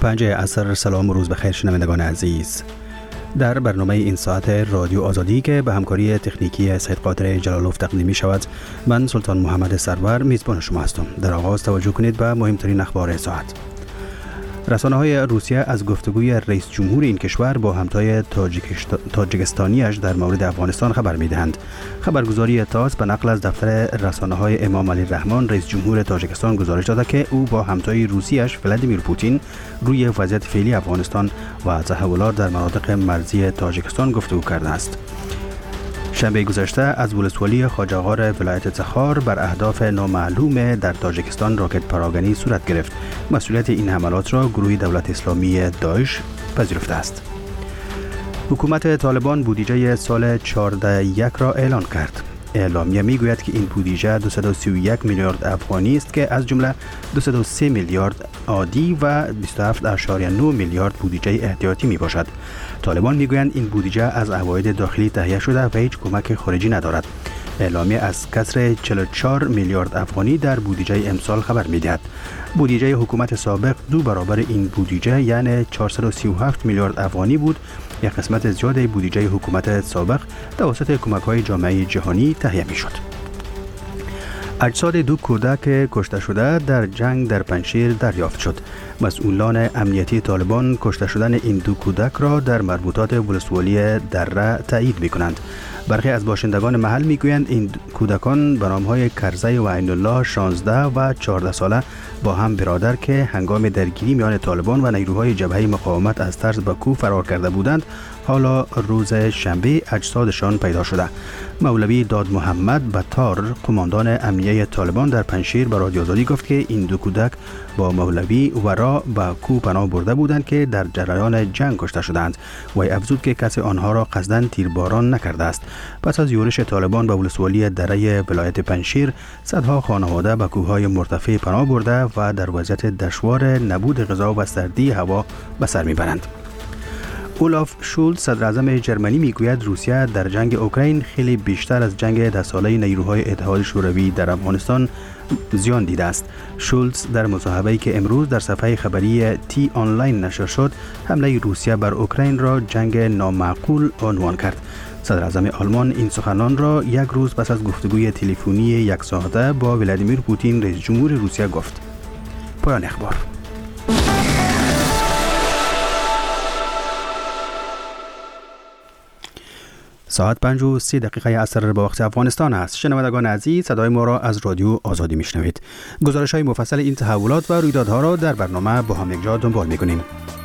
5 عصر. سلام و روز بخیر شنوندگان عزیز. در برنامه این ساعت رادیو آزادی که به همکاری تکنیکی سید قادر جلالوف تقدیم می شود، من سلطان محمد سرور میزبان شما هستم. در آغاز توجه کنید به مهمترین اخبار ساعت. رسانه‌های روسیه از گفتگوی رئیس جمهور این کشور با همتای تاجیکستانیش در مورد افغانستان خبر می‌دهند. خبرگزاری تاس به نقل از دفتر رسانه‌های امام علی رحمان رئیس جمهور تاجیکستان گزارش داده که او با همتای روسیش ولادیمیر پوتین روی وضعیت فعلی افغانستان و تحولات در مناطق مرزی تاجیکستان گفتگو کرده است. شنبه گذشته از ولسوالی خواجه‌غار ولایت تخار بر اهداف نامعلوم در تاجیکستان راکت پراگنی صورت گرفت. مسئولیت این حملات را گروه دولت اسلامی داعش پذیرفته است. حکومت طالبان بودجه سال 14 را اعلان کرد. اعلامیه میگوید که این بودجه 231 میلیارد افغانی است که از جمله 203 میلیارد عادی و 27.9 میلیارد بودجه احتیاطی می باشد. طالبان میگویند این بودجه از عواید داخلی تهیه شده و هیچ کمک خارجی ندارد. اعلامیه از کسر 44 میلیارد افغانی در بودجه امسال خبر میدهد. بودجه حکومت سابق 2 برابر این بودجه یعنی 437 میلیارد افغانی بود. یک قسمت زیاد بودجه حکومت سابق توسط کمک‌های جامعه جهانی تهیه می‌شد. اجساد 2 کودک کشته شده در جنگ در پنجشیر دریافت شد. مسئولان امنیتی طالبان کشته شدن این 2 کودک را در مربوطات ولسوالی دره تایید می‌کنند. برخی از باشندگان محل میگویند این کودکان به نام‌های کرزی و عین الله 16 و 14 ساله با هم برادر که هنگام درگیری میان طالبان و نیروهای جبهه مقاومت از ترس به کوه فرار کرده بودند، حالا روز شنبه اجسادشان پیدا شده. مولوی داد محمد بطار قماندان امنیه طالبان در پنجشیر به رادیو آزادی گفت که این 2 کودک با مولوی ورا به کوه پناه برده بودند که در جریان جنگ کشته شدند. وی افزود که کسی آنها را قصداً تیرباران نکرده است. پس از یورش طالبان به ولسوالی دره ولایت پنجشیر، صدها خانواده به کوههای مرتفع پناه برده و در وضعیت دشوار نبود غذا و سردی هوا به سر میبرند. اولاف شولز صدر اعظم جرمنی میگوید روسیه در جنگ اوکراین خیلی بیشتر از جنگ 10 ساله نیروهای اتحاد شوروی در افغانستان زیان دیده است. شولز در مصاحبه‌ای که امروز در صفحه خبری تی آنلاین نشر شد، حمله روسیه بر اوکراین را جنگ نامعقول عنوان کرد. صدر اعظم آلمان این سخنان را یک روز پس از گفتگوی تلفنی 1 ساعته با ولادیمیر پوتین رئیس جمهور روسیه گفت. پایان اخبار. ساعت 5:03 عصر به وقت افغانستان است. شنوندگان عزیز، صدای ما را از رادیو آزادی میشنوید. گزارش‌های مفصل این تحولات و رویدادها را در برنامه با هم یکجا دنبال می‌کنیم.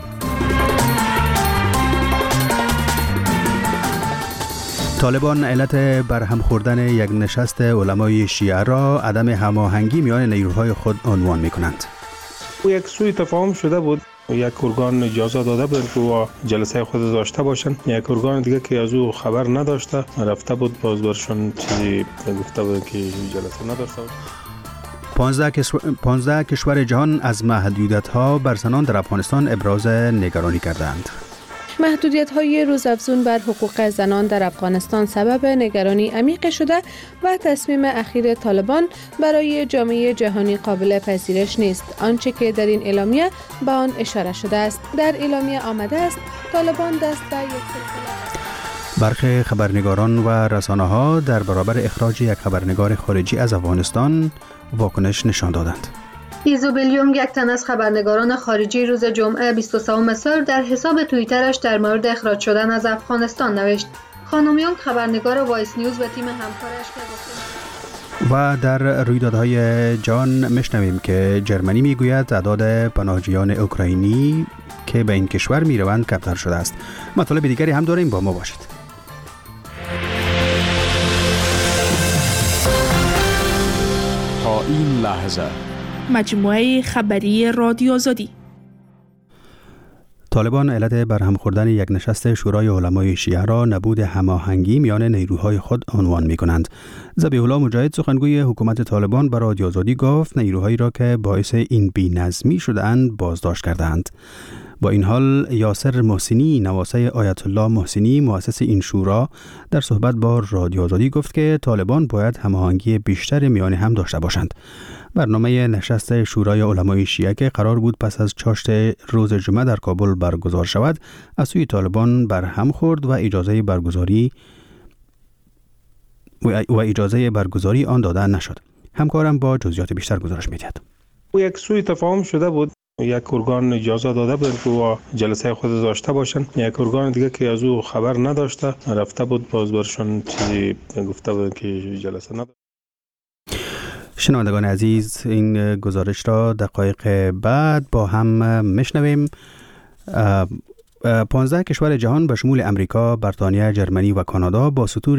طالبان علت برهم خوردن یک نشست علمای شیعه را عدم هماهنگی میان نیروهای خود عنوان می‌کنند. یک سوء تفاهم شده بود. یک ارگان اجازه داده بود که جلسه خود داشته باشن. یک ارگان دیگه که از او خبر نداشته رفته بود، باز برشون چیزی گفته بود که جلسه نداشته بود. 15 کشور جهان از محدودیت‌ها بر زنان در افغانستان ابراز نگرانی کردند. محدودیت‌های روزافزون بر حقوق زنان در افغانستان سبب نگرانی عمیق شده و تصمیم اخیر طالبان برای جامعه جهانی قابل پذیرش نیست. آنچه که در این اعلامیه به آن اشاره شده است. در اعلامیه آمده است طالبان دست به یک سلسله. برخی خبرنگاران و رسانه‌ها در برابر اخراج یک خبرنگار خارجی از افغانستان واکنش نشان دادند. ایزوبلیوم، یک تن از خبرنگاران خارجی، روز جمعه 23 سال در حساب توییترش در مورد اخراج شدن از افغانستان نوشت. خانم یونگ، خبرنگار وایس نیوز و تیم همکارش که و در رویدادهای جان میشنویم که جرمنی میگوید تعداد پناهجویان اوکراینی که به این کشور میروند کمتر شده است. مطالب دیگری هم داریم، با ما باشید. تا این لحظه مجموعه خبری رادیو آزادی. طالبان علت برهم خوردن یک نشست شورای علمای شیعه را نبود هماهنگی میان نیروهای خود عنوان می‌کنند. ذبیح الله مجاهد، سخنگوی حکومت طالبان، به رادیو آزادی گفت نیروهایی را که باعث این بی‌نظمی شده‌اند بازداشت کردند. با این حال یاسر محسنی نواسه آیت الله محسنی مؤسس این شورا در صحبت با رادیو آزادی گفت که طالبان باید هماهنگی بیشتر میان هم داشته باشند. برنامه نشست شورای علمای شیعه که قرار بود پس از چاشت روز جمعه در کابل برگزار شود از سوی طالبان برهم خورد و اجازه برگزاری آن داده نشد. همکارم با جزئیات بیشتر گزارش می‌دهد. یک سوء تفاهم شده بود. یک ارگان اجازه داده بود که جلسه خود داشته باشن، یک ارگان دیگه که از او خبر نداشته رفته بود باز برشون چیزی گفته بود که جلسه نداشته. شنوندگان عزیز، این گزارش را دقایق بعد با هم میشنویم. 15 کشور جهان به شمول امریکا، بریتانیا، جرمنی و کانادا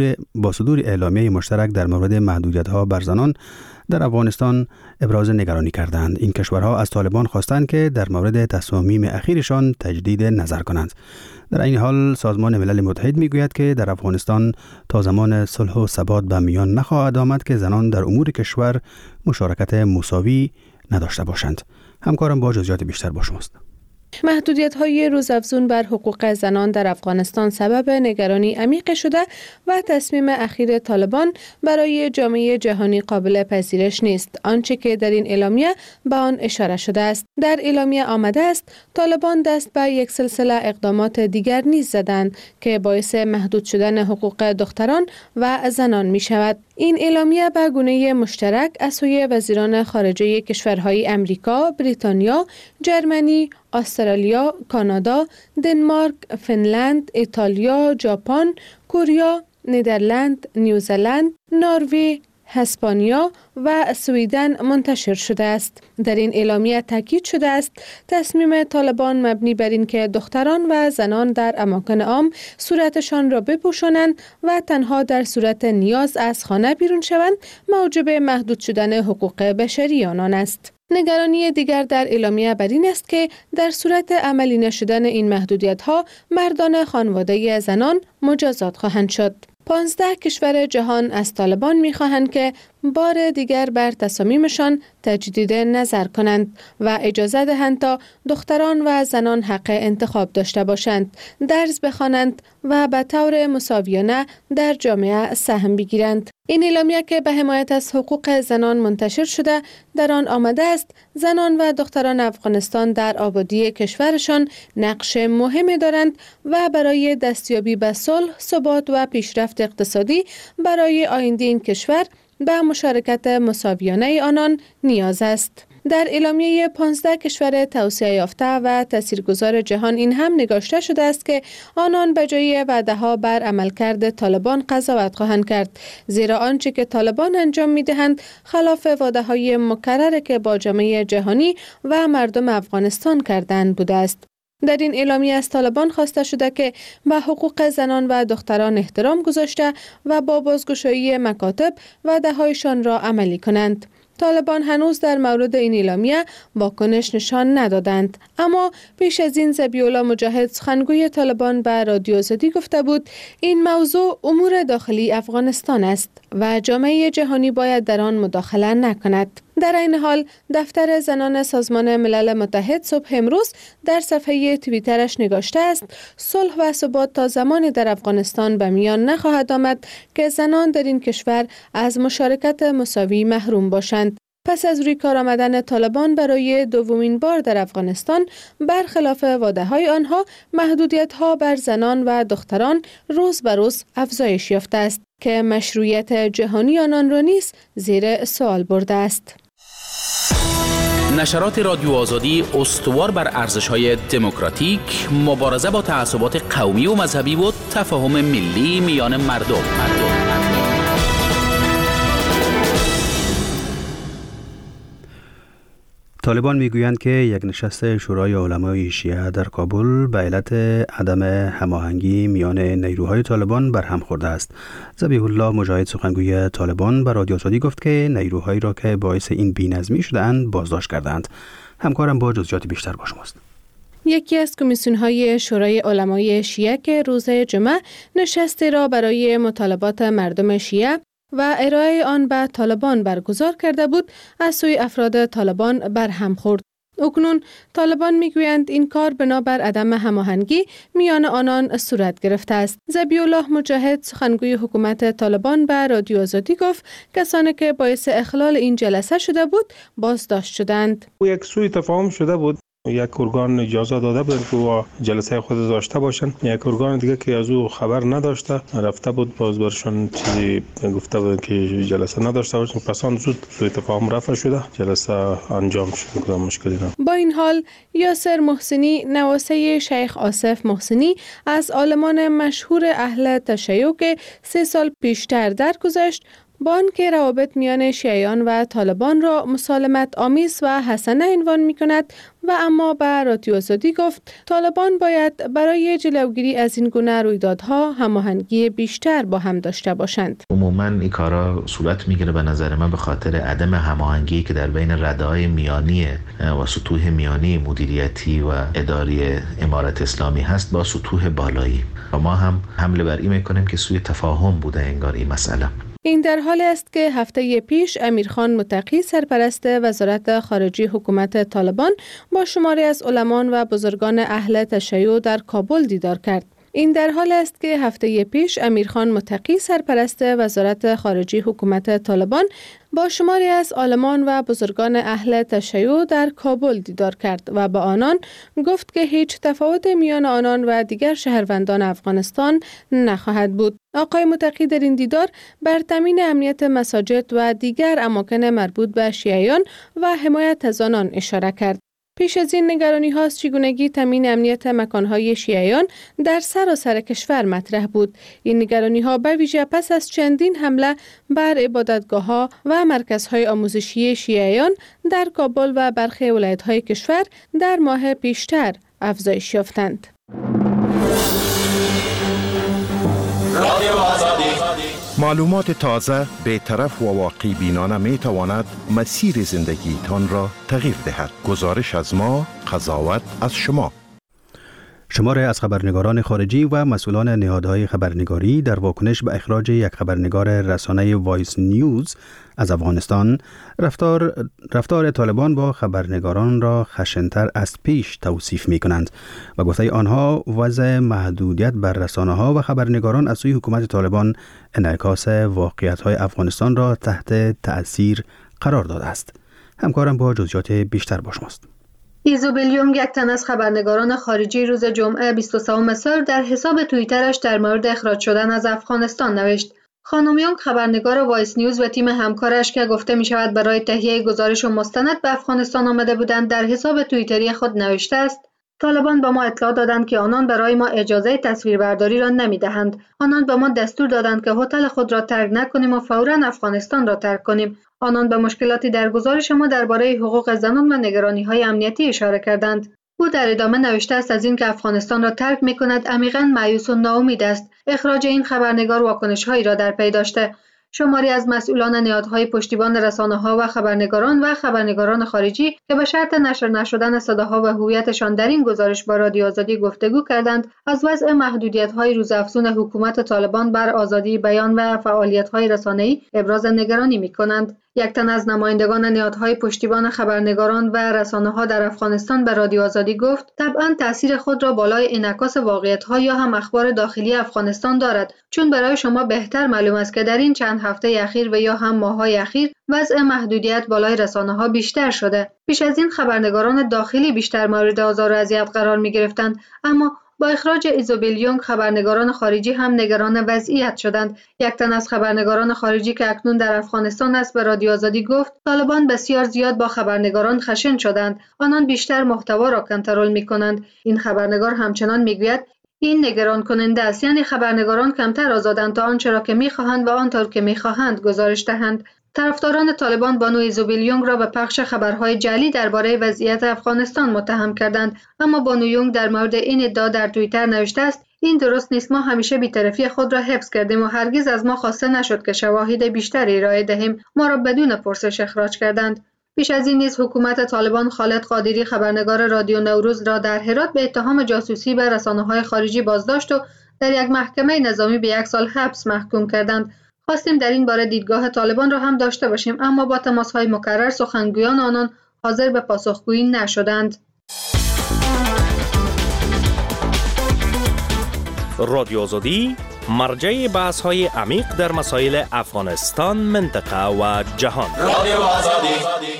با صدور اعلامیه مشترک در مورد محدودیت‌ها بر زنان در افغانستان ابراز نگرانی کردند. این کشورها از طالبان خواستند که در مورد تصامیم اخیرشان تجدید نظر کنند. در این حال سازمان ملل متحد میگوید که در افغانستان تا زمان صلح و ثبات به میان نخواهد آمد که زنان در امور کشور مشارکت مساوی نداشته باشند. همکارم با جزئیات بیشتر با شماست. محدودیت‌های روزافزون بر حقوق زنان در افغانستان سبب نگرانی عمیق شده و تصمیم اخیر طالبان برای جامعه جهانی قابل پذیرش نیست، آنچه که در این اعلامیه به آن اشاره شده است. در اعلامیه آمده است طالبان دست به یک سلسله اقدامات دیگر نیز زدند که باعث محدود شدن حقوق دختران و زنان می شود. این اعلامیه به گونه مشترک از سوی وزیران خارجه کشورهای امریکا، بریتانیا، جرمنی، استرالیا، کانادا، دنمارک، فنلند، ایتالیا، ژاپن، کره، ندرلند، نیوزلند، نروژ، اسپانیا و سوئیدن منتشر شده است. در این اعلامیه تاکید شده است تصمیم طالبان مبنی بر این که دختران و زنان در اماکن عام صورتشان را بپوشانند و تنها در صورت نیاز از خانه بیرون شوند موجب محدود شدن حقوق بشری آنان است. نگرانی دیگر در اعلامیه بر این است که در صورت عملی نشدن این محدودیت‌ها مردان خانواده زنان مجازات خواهند شد. 15 کشور جهان از طالبان می‌خواهند که بار دیگر بر تصامیمشان تجدید نظر کنند و اجازه دهند تا دختران و زنان حق انتخاب داشته باشند، درس بخوانند و به طور مساویانه در جامعه سهم بگیرند. این اعلامیه که به حمایت از حقوق زنان منتشر شده در آن آمده است زنان و دختران افغانستان در آبادی کشورشان نقش مهمی دارند و برای دستیابی به صلح، ثبات و پیشرفت اقتصادی برای آینده این کشور به مشارکت مساویانه آنان نیاز است. در اعلامیه 15 کشور توسعه یافته و تاثیرگذار جهان این هم نگاشته شده است که آنان به جای وعده‌ها بر عملکرد طالبان قضاوت خواهند کرد، زیرا آنچه که طالبان انجام می‌دهند خلاف وعده‌های مکرر که با جامعه جهانی و مردم افغانستان کردند بوده است. در این اعلامیه از طالبان خواسته شده که به حقوق زنان و دختران احترام گذاشته و با بازگشایی مکاتب وعده‌هایشان را عملی کنند. طالبان هنوز در مورد این اعلامیه واکنش نشان ندادند، اما پیش از این ذبیح‌الله مجاهد سخنگوی طالبان به رادیو آزادی گفته بود این موضوع امور داخلی افغانستان است و جامعه جهانی باید در آن مداخله نکند. در این حال دفتر زنان سازمان ملل متحد صبح امروز در صفحه توییترش نگاشته است صلح و ثبات تا زمانی در افغانستان به میان نخواهد آمد که زنان در این کشور از مشارکت مساوی محروم باشند. پس از روی کار آمدن طالبان برای دومین بار در افغانستان، برخلاف وعده‌های آنها محدودیت‌ها بر زنان و دختران روز به روز افزایش یافته است که مشروعیت جهانی آنان را نیز زیر سوال برده است. نشرات رادیو آزادی استوار بر ارزش‌های دموکراتیک، مبارزه با تعصبات قومی و مذهبی و تفاهم ملی میان مردم. طالبان میگویند که یک نشست شورای علمای شیعه در کابل به علت عدم هماهنگی میان نیروهای طالبان برهم خورده است. ذبیح الله مجاهد سخنگوی طالبان به رادیو آزادی گفت که نیروهایی را که باعث این بی‌نظمی شده‌اند بازداشت کردند. همکارم با جزئیات بیشتر با شماست. یکی از کمیسیون‌های شورای علمای شیعه که روز جمعه نشستی را برای مطالبات مردم شیعه و ارائه آن به طالبان برگزار کرده بود، از سوی افراد طالبان برهم خورد. اکنون طالبان میگویند این کار بنابر عدم هماهنگی میان آنان صورت گرفته است. ذبیح الله مجاهد سخنگوی حکومت طالبان به رادیو آزادی گفت کسانی که باعث اخلال این جلسه شده بود بازداشت شدند. یک سوء تفاهم شده بود. یک ارگان اجازه داده بود که جلسه خود داشته باشن، یک ارگان دیگه که از او خبر نداشته رفته بود باز برشون چیزی گفته بود که جلسه نداشته باشن. پس آن زود سوء تفاهم رفع شده، جلسه انجام شد، کدام مشکلی نبود. با این حال یاسر محسنی نواسه شیخ آصف محسنی از عالمان مشهور اهل تشیع که 3 سال پیشتر درگذشت با آنکه روابط میان شیعیان و طالبان را مسالمت آمیز و حسنه عنوان می کند و اما به رادیو آزادی گفت طالبان باید برای جلوگیری از این گونه رویدادها هماهنگی بیشتر با هم داشته باشند. عموما این کارا صورت میگیره به نظر من به خاطر عدم هماهنگی که در بین رده‌های میانی و سطوح میانی مدیریتی و اداری امارت اسلامی هست با سطوح بالایی. و ما هم حمله بر این میکنیم که سوی تفاهم بوده انگار این مسئله. این در حالی است که هفته پیش امیرخان متقی سرپرست وزارت خارجه حکومت طالبان با شماری از علمان و بزرگان اهل تشیع در کابل دیدار کرد. این در حال است که هفته پیش امیرخان متقی سرپرست وزارت خارجه حکومت طالبان با شماری از عالمان و بزرگان اهل تشیع در کابل دیدار کرد و با آنان گفت که هیچ تفاوت میان آنان و دیگر شهروندان افغانستان نخواهد بود. آقای متقی در این دیدار بر تامین امنیت مساجد و دیگر اماکن مربوط به شیعیان و حمایت از آنان اشاره کرد. پیش از این نگرانی ها از چگونگی تامین امنیت مکانهای شیعیان در سراسر کشور مطرح بود. این نگرانی ها به ویژه پس از چندین حمله بر عبادتگاه ها و مرکزهای آموزشی شیعیان در کابل و برخی ولایت های کشور در ماه پیشتر افزایش یافتند. معلومات تازه، بی‌طرف و واقع بینانه می تواند مسیر زندگی تان را تغییر دهد. گزارش از ما، قضاوت از شما. شماری از خبرنگاران خارجی و مسئولان نهادهای خبرنگاری در واکنش به اخراج یک خبرنگار رسانه وایس نیوز از افغانستان رفتار طالبان با خبرنگاران را خشن‌تر از پیش توصیف می کنند و گفته آنها وضع محدودیت بر رسانه‌ها و خبرنگاران از سوی حکومت طالبان انعکاس واقعیت‌های افغانستان را تحت تأثیر قرار داده است. همکارم با جزئیات بیشتر با شماست. ایزوبل یونگ، یک تن از خبرنگاران خارجی، روز جمعه 23 سال در حساب توییترش در مورد اخراج شدن از افغانستان نوشت. خانم یونگ خبرنگار وایس نیوز و تیم همکارش که گفته می شود برای تهیه گزارش و مستند به افغانستان آمده بودند در حساب توییتری خود نوشته است: طالبان به ما اطلاع دادند که آنان برای ما اجازه تصویربرداری را نمی دهند. آنان به ما دستور دادند که هتل خود را ترک نکنیم و فوراً افغانستان را ترک کنیم. آنان به مشکلاتی در گزارش ما درباره حقوق زنان و نگرانی‌های امنیتی اشاره کردند. او در ادامه نوشته است از اینکه افغانستان را ترک می‌کند عمیقاً مایوس و ناامید است. اخراج این خبرنگار واکنش‌هایی را در پی داشته. شماری از مسئولان نهادهای پشتیبان رسانه‌ها و خبرنگاران خارجی که به شرط نشر نشدن صداها و هویتشان در این گزارش با رادیو آزادی گفتگو کردند، از وضع محدودیت‌های روزافزون حکومت طالبان بر آزادی بیان و فعالیت‌های رسانه‌ای ابراز نگرانی می‌کنند. یک تن از نمایندگان نهادهای پشتیبان خبرنگاران و رسانه‌ها در افغانستان به رادیو آزادی گفت: طبعاً تأثیر خود را بالای انعکاس واقعیت‌ها یا هم اخبار داخلی افغانستان دارد، چون برای شما بهتر معلوم است که در این چند هفته اخیر و یا هم ماه‌های اخیر وضع محدودیت بالای رسانه‌ها بیشتر شده. پیش از این خبرنگاران داخلی بیشتر مورد آزار و اذیت قرار می‌گرفتند، اما با اخراج ایزوبل یونگ خبرنگاران خارجی هم نگران وضعیت شدند. یک تن از خبرنگاران خارجی که اکنون در افغانستان است به رادیو آزادی گفت: طالبان بسیار زیاد با خبرنگاران خشن شدند. آنان بیشتر محتوا را کنترل می‌کنند. این خبرنگار همچنان می‌گوید: این نگران کننده است، یعنی خبرنگاران کمتر آزادند تا آنچه را که می‌خواهند و آنطور که می‌خواهند گزارش دهند. طرفداران طالبان بانو ایزوبل یونگ را به پخش خبرهای جعلی درباره وضعیت افغانستان متهم کردند، اما بانو یونگ در مورد این ادعا در توییتر نوشته است: این درست نیست. ما همیشه بی‌طرفی خود را حفظ کردیم و هرگز از ما خواسته نشد که شواهد بیشتری ارائه دهیم. ما را بدون پرسش اخراج کردند. پیش از این نیز حکومت طالبان خالد قادری خبرنگار رادیو نوروز را در هرات به اتهام جاسوسی به رسانه‌های خارجی بازداشت و در یک محکمه نظامی به 1 سال حبس محکوم کردند. خواستیم در این باره دیدگاه طالبان را هم داشته باشیم، اما با تماس‌های مکرر سخنگویان آنان حاضر به پاسخگویی نشدند. رادیو آزادی مرجع بحث‌های عمیق در مسائل افغانستان، منطقه و جهان. رادیو آزادی.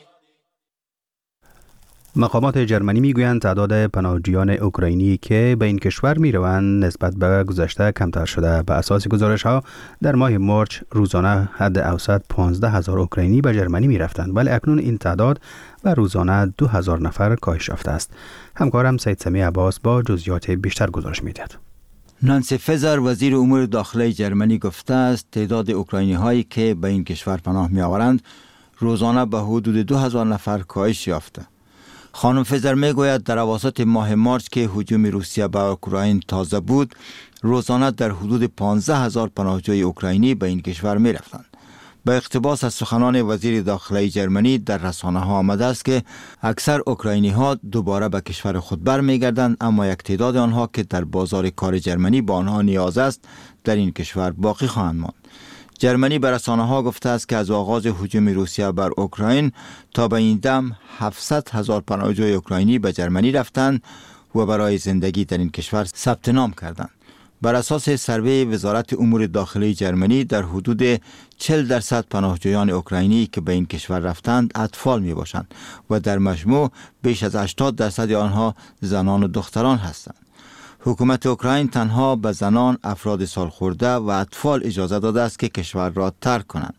مقامات جرمنی میگویند تعداد پناهجویان اوکراینی که به این کشور میروند نسبت به گذشته کمتر شده. به اساس گزارش‌ها در ماه مارچ روزانه حد اوسط 15,000 اوکراینی به جرمنی میرفتند، ولی اکنون این تعداد به روزانه 2,000 نفر کاهش یافته است. همکارم سید سمی عباس با جزئیات بیشتر گزارش می‌دهد. نانسی فزر وزیر امور داخلی جرمنی گفته است تعداد اوکراینی هایی که به این کشور پناه می آورند روزانه به حدود 2,000 نفر کاهش یافته. خانم فزر می گوید در اواسط ماه مارچ که هجوم روسیه به اوکراین تازه بود، روزانه در حدود 15,000 پناهجوی اوکراینی به این کشور می رفتند. به اقتباس از سخنان وزیر داخلی جرمنی در رسانه ها آمده است که اکثر اوکراینی ها دوباره به کشور خود برمیگردند، اما یک تعداد آنها که در بازار کار جرمنی با آنها نیاز است در این کشور باقی خواهند ماند. جرمنی به رسانه ها گفته است که از آغاز هجوم روسیه بر اوکراین تا به این دم 700,000 پناهجوی اوکراینی به جرمنی رفتند و برای زندگی در این کشور ثبت نام کردند. بر اساس سروی وزارت امور داخلی جرمنی در حدود 40% پناهجویان اوکراینی که به این کشور رفتند اطفال می باشند و در مجموع بیش از 80% آنها زنان و دختران هستند. حکومت اوکراین تنها به زنان، افراد سالخورده و اطفال اجازه داده است که کشور را ترک کنند.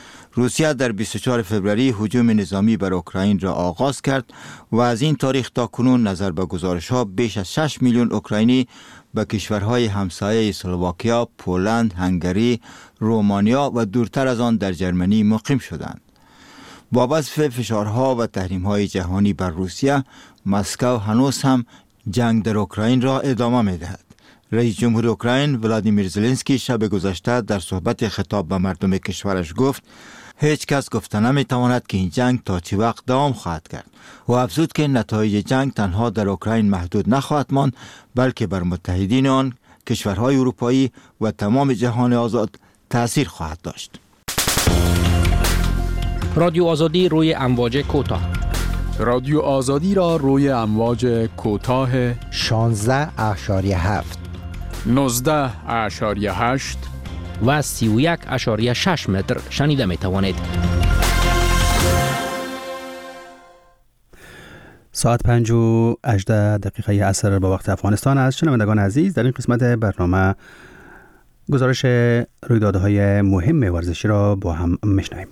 روسیه در 24 فوریه هجوم نظامی بر اوکراین را آغاز کرد و از این تاریخ تا کنون نظر به گزارش‌ها بیش از 6 میلیون اوکراینی به کشورهای همسایه اسلواکیا، پولند، هنگری، رومانیا و دورتر از آن در جرمنی مقیم شدند. با وصف فشارها و تحریم‌های جهانی بر روسیه، مسکو هنوز هم جنگ در اوکراین را ادامه می‌دهد. رئیس جمهور اوکراین ولادیمیر زلنسکی شب گذشته در صحبت خطاب به مردم کشورش گفت هیچ کس گفته نمی‌تواند که این جنگ تا چه وقت دوام خواهد کرد و افزود که نتایج جنگ تنها در اوکراین محدود نخواهد ماند، بلکه بر متحدین آن، کشورهای اروپایی و تمام جهان آزاد تأثیر خواهد داشت. رادیو آزادی روی امواج کوتاه. رادیو آزادی را روی امواج کوتاه 16.7 19.8 و 31.6 متر شنیده می توانید. ساعت 5:18 عصر به وقت افغانستان است. شنوندگان عزیز، در این قسمت برنامه گزارش رویدادهای مهم ورزشی را با هم میشنویم.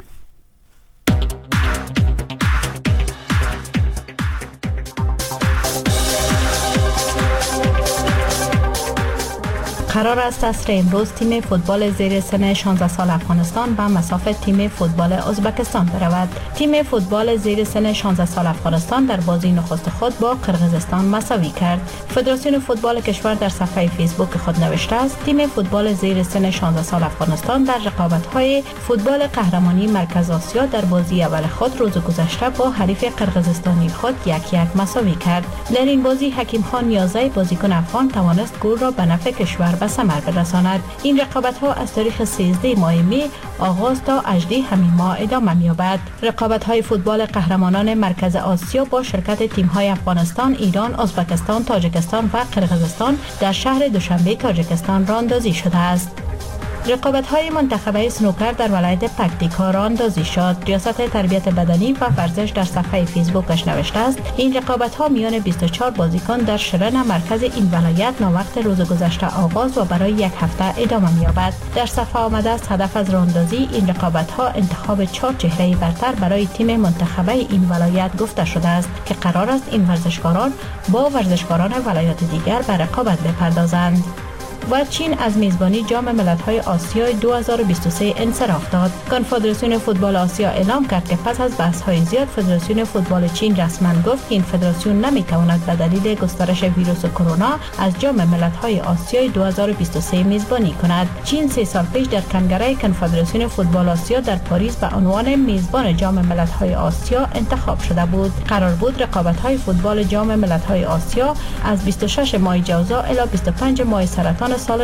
قرار است عصر امروز تیم فوتبال زیر سن 16 سال افغانستان به مسافت تیم فوتبال ازبکستان برود. تیم فوتبال زیر سن 16 سال افغانستان در بازی نخست خود با قرقیزستان مساوی کرد. فدراسیون فوتبال کشور در صفحه فیسبوک خود نوشته است تیم فوتبال زیر سن 16 سال افغانستان در رقابت‌های فوتبال قهرمانی مرکز آسیا در بازی اول خود روز گذشته با حریف قرقیزستانی خود 1-1 مساوی کرد. در این بازی حکیم خان یازای بازیکن افغان توانست گل را به نفع کشور به ثمر برساند. این رقابت‌ها از تاریخ 13 ماه می آغاز تا 18 همین ماه ادامه می‌یابد. رقابت‌های فوتبال قهرمانان مرکز آسیا با شرکت تیم‌های افغانستان، ایران، ازبکستان، تاجیکستان و قرقیزستان در شهر دوشنبه تاجیکستان راه‌اندازی شده است. رقابت‌های منتخبه سنوکر در ولایت پکتیکا راه‌اندازی شد. ریاست تربیت بدنی و ورزش در صفحه فیسبوکش نوشته است این رقابت‌ها میان 24 بازیکن در شرن مرکز این ولایت ناوقت روز گذشته آغاز و برای یک هفته ادامه می‌یابد. در صفحه آمده است هدف از راه‌اندازی این رقابت‌ها انتخاب 4 چهره برتر برای تیم منتخبه این ولایت گفته شده است که قرار است این ورزشکاران با ورزشکاران ولایات دیگر به رقابت بپردازند. و چین از میزبانی جام ملت‌های آسیا 2023 انصراف داد. کنفدراسیون فوتبال آسیا اعلام کرد که پس از بحث‌های زیاد فدراسیون فوتبال چین رسما گفت که این فدراسیون نمی‌تواند به دلیل گسترش ویروس کرونا از جام ملت‌های آسیا 2023 میزبانی کند. چین 3 سال پیش در کنگره کنفدراسیون فوتبال آسیا در پاریس به عنوان میزبان جام ملت‌های آسیا انتخاب شده بود. قرار بود رقابت‌های فوتبال جام ملت‌های آسیا از 26 ماه جوزا الی 25 ماه سرطان سال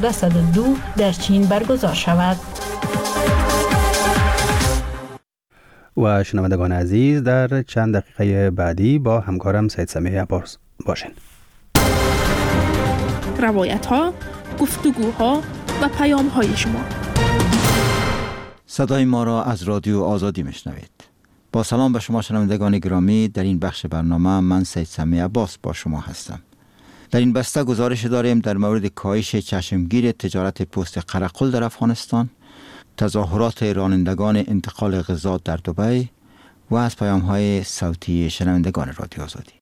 1402 در چین برگزار شود. و شنوندگان عزیز در چند دقیقه بعدی با همکارم سید سمیع عباس باشین. روایت ها، گفتگوها و پیام های شما. صدای ما را از رادیو آزادی میشنوید. با سلام به شما شنوندگان گرامی، در این بخش برنامه من سید سمیع عباس با شما هستم. در این بسته گزارش داریم در مورد کاهش چشمگیر تجارت پوست قرقل در افغانستان، تظاهرات رانندگان انتقال غذا در دبی و از پیام‌های صوتی شنوندگان رادیو آزادی.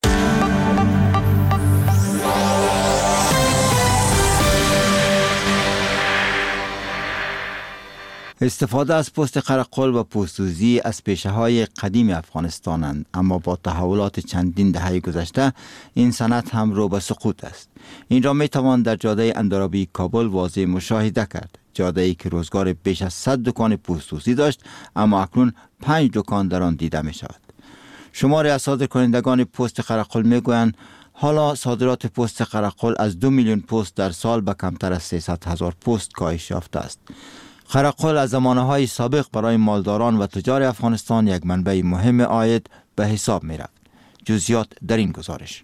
استفاده از پوست قرقل و پوست‌دوزی از پیشه‌های قدیم افغانستانند، اما با تحولات چندین دهه گذشته این صنعت هم رو به سقوط است. این را می‌توان در جاده اندرابی کابل واضح مشاهده کرد. جاده‌ای که روزگار بیش از 100 دکان پوست‌دوزی داشت، اما اکنون 5 دکان در آن دیده می‌شود. شماری از صادرکنندگان پوست قرقل می‌گویند حالا صادرات پوست قرقل از 2 میلیون پوست در سال به کمتر از 300,000 پوست کاهش یافته است. قرقل از زمانه‌های سابق برای مالداران و تجار افغانستان یک منبع مهم عاید به حساب می‌رفت. جزئیات در این گزارش.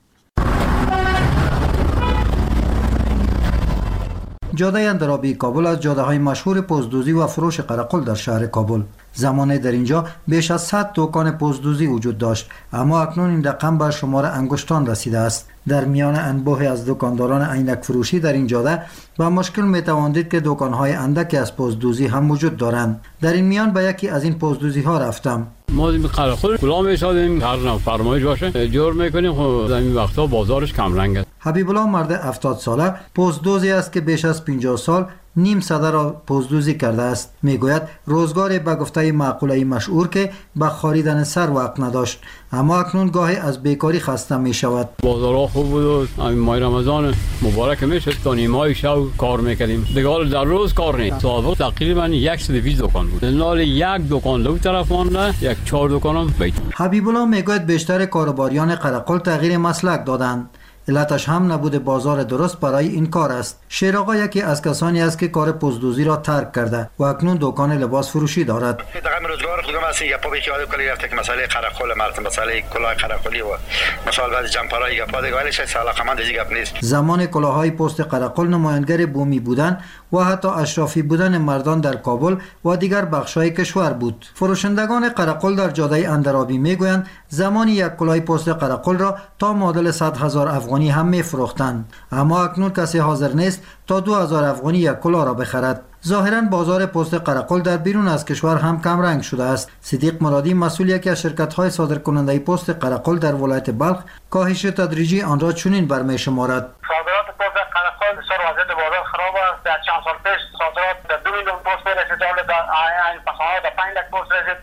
جاده اندرابی کابل از جاده‌های مشهور پوست‌دوزی و فروش قرقل در شهر کابل. زمانه در اینجا بیش از 100 دکان پوست‌دوزی وجود داشت، اما اکنون این رقم به شمار انگشتان رسیده است. در میان انبوه از دکانداران عینک فروشی در این جاده با مشکل میتوان دید که دکان‌های اندکی از پوست‌دوزی هم وجود دارند. در این میان به یکی از این پوست‌دوزی‌ها رفتم. ما قرقل کلا می‌سازیم، هر نوع فرمایش باشه جور می‌کنیم. خب در این وقتا بازارش کم رنگ است. حبیب الله مرد 70 ساله پوست‌دوزی است که بیش از 50 سال نیم صده را پوست‌دوزی کرده است. میگوید روزگاری به گفته مقوله مشهور که به خریدن سر وقت نداشت، اما اکنون گاهی از بیکاری خسته می شود. بازارها خوب بود و همین ماه رمضان مبارک میشه تا نیمه شب کار میکردیم. دیگه در روز کار نیست. سابق تقریبا 120 دکان بود. نال یک دکان دو طرف مونده، یک 4 دکانم بیت. حبیب الله میگوید بیشتر کاروباریان قرقل تغییر مسلک دادند. علتش هم نبود بازار درست برای این کار است. شیر آقا یکی از کسانی است که کار پوست‌دوزی را ترک کرده و اکنون دکان لباس فروشی دارد. دقیقاً روزگار خودم هستی گپا به یاد کلی رفته که مسئله قرقل مرد مسئله کلاه قرقلی و مثال بعد جمپرای گپا دیگه ولی شاید علاقمند دیگه گپ نیست. زمان کلاه‌های پوست قرقل نمایانگر بومی بودن و حتی اشرافی بودن مردان در کابل و دیگر بخش‌های کشور بود. فروشندگان قرقل در جاده اندرابی میگویند زمانی یک کلاه پوست قرقل را تا معادل 100,000 افغانی هم می‌فروختند، اما اکنون کسی حاضر نیست تا 2000 افغانی یک کلاه را بخرد. ظاهراً بازار پوست قرقل در بیرون از کشور هم کم رنگ شده است. صدیق مرادی مسئول یکی از شرکت‌های صادرکننده پوست قرقل در ولایت بلخ کاهش تدریجی آن را چنین برمی‌شمارد. صادرات پوست قرقل بسیار وضعیت بازار خراب است. در چند سال پیش صادرات در 2 میلیون پوست رسید، در این پسانه در 5 لک پوست رسید.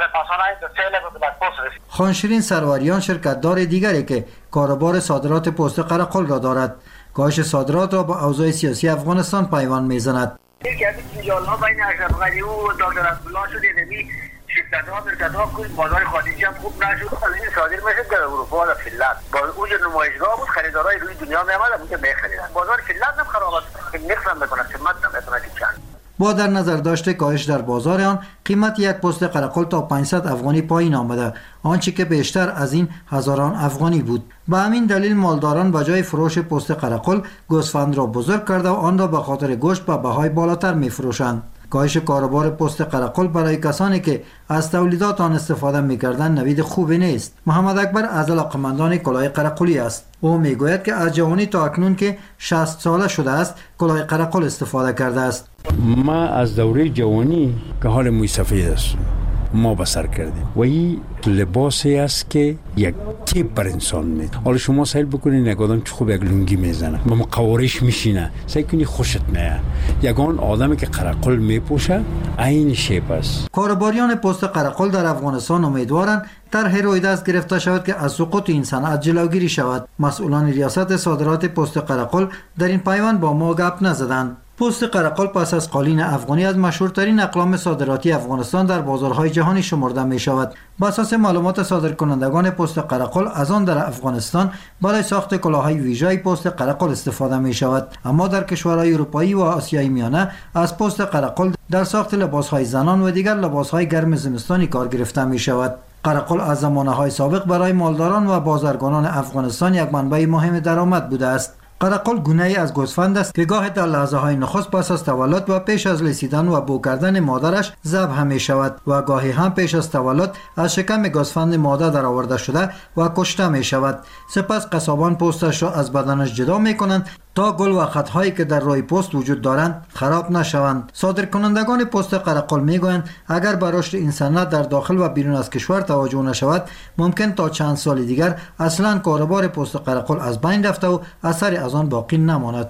خانشرین سروریان شرکت‌دار دیگری که کاروبار صادرات پوست قرقل را دارد، کاهش صادرات را با اوضاع سیاسی افغانستان پیوند می‌زند. یکی از جنجال‌ها بین اشرف غنی و دکتر عبدالله شد دیدی شرکت‌ها کوی بازار خارجی هم خوب نشد. این صادر میشد در اروپا و فنلند. با اون نمایشگاه بود، خریدارای روی دنیا می‌آمدن اونجا می‌خریدن. بازار فنلند هم خراب است. نقصان می‌کنه، قیمت نمی‌تونه چند. با در نظر داشته کاهش در بازار آن، قیمت یک پوست قرقل تا 500 افغانی پایین آمده، آنچه که بیشتر از این هزاران افغانی بود. به همین دلیل مالداران به جای فروش پوست قرقل گوسفند را بزرگ کرده و آن را به خاطر گوشت به بهای بالاتر می‌فروشند. کاهش کاروبار پوست قرقل برای کسانی که از تولیدات آن استفاده می‌کردند نوید خوبی نیست. محمد اکبر از علاقه‌مندان کلاه قرقلی است. او میگوید که از جوانی تا اکنون که 60 ساله شده است کلاه قرقل استفاده کرده است. ما از دوره جوانی که حال موی سفید است ما بسر کردیم و این لباسی است که یک تیپ بر انسان میده. حالا شما سهل بکنید یک آدم چه خوب یک لنگی میزنه با مقوارش میشینه، سعی کنی خوشت میاد. یگان آدمی که قرقل میپوشه عین شیپ است. کارباریان پوست قرقل در افغانستان امیدوارند طرح روی دست گرفته شود که از سقوط این صنعت جلوگیری شود. مسئولان ریاست صادرات پوست قرقل در این پیوند با ما گپ نزدند. پست قرقل پس از قالین افغانی از مشهورترین اقلام صادراتی افغانستان در بازارهای جهانی شمرده می شود. بر اساس معلومات صادرکنندگان پست قرقل از آن در افغانستان برای ساخت کلاههای ویژه پست قرقل استفاده می شود، اما در کشورهای اروپایی و آسیای میانه از پست قرقل در ساخت لباسهای زنان و دیگر لباسهای گرم زمستانی کار گرفته می شود. قرقل از زمانه‌های سابق برای مالداران و بازرگانان افغانستان یک منبع مهم درآمد بوده است. قرقل گونه‌ای از گوسفند است که گاه در لحظه‌های نخست پس از تولد و پیش از لیسیدن و بو کردن مادرش ذبح می شود و گاهی هم پیش از تولد از شکم گوسفند ماده درآورده شده و کشته می شود. سپس قصابان پوستش را از بدنش جدا می کنند تا گل و خطهایی که در روی پوست وجود دارند خراب نشوند. صادرکنندگان پوست قرقل میگویند اگر به رشد این صنعت در داخل و بیرون از کشور توجه نشود، ممکن تا چند سال دیگر اصلا کاروبار پوست قرقل از بین رفته و اثری از آن باقی نماند.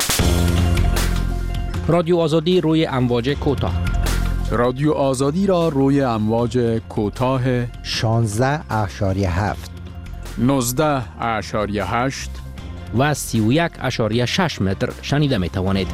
رادیو آزادی روی امواج کوتاه. رادیو آزادی را روی امواج کوتاه 16.7 19.8 و 31.6 متر شنیده می توانید.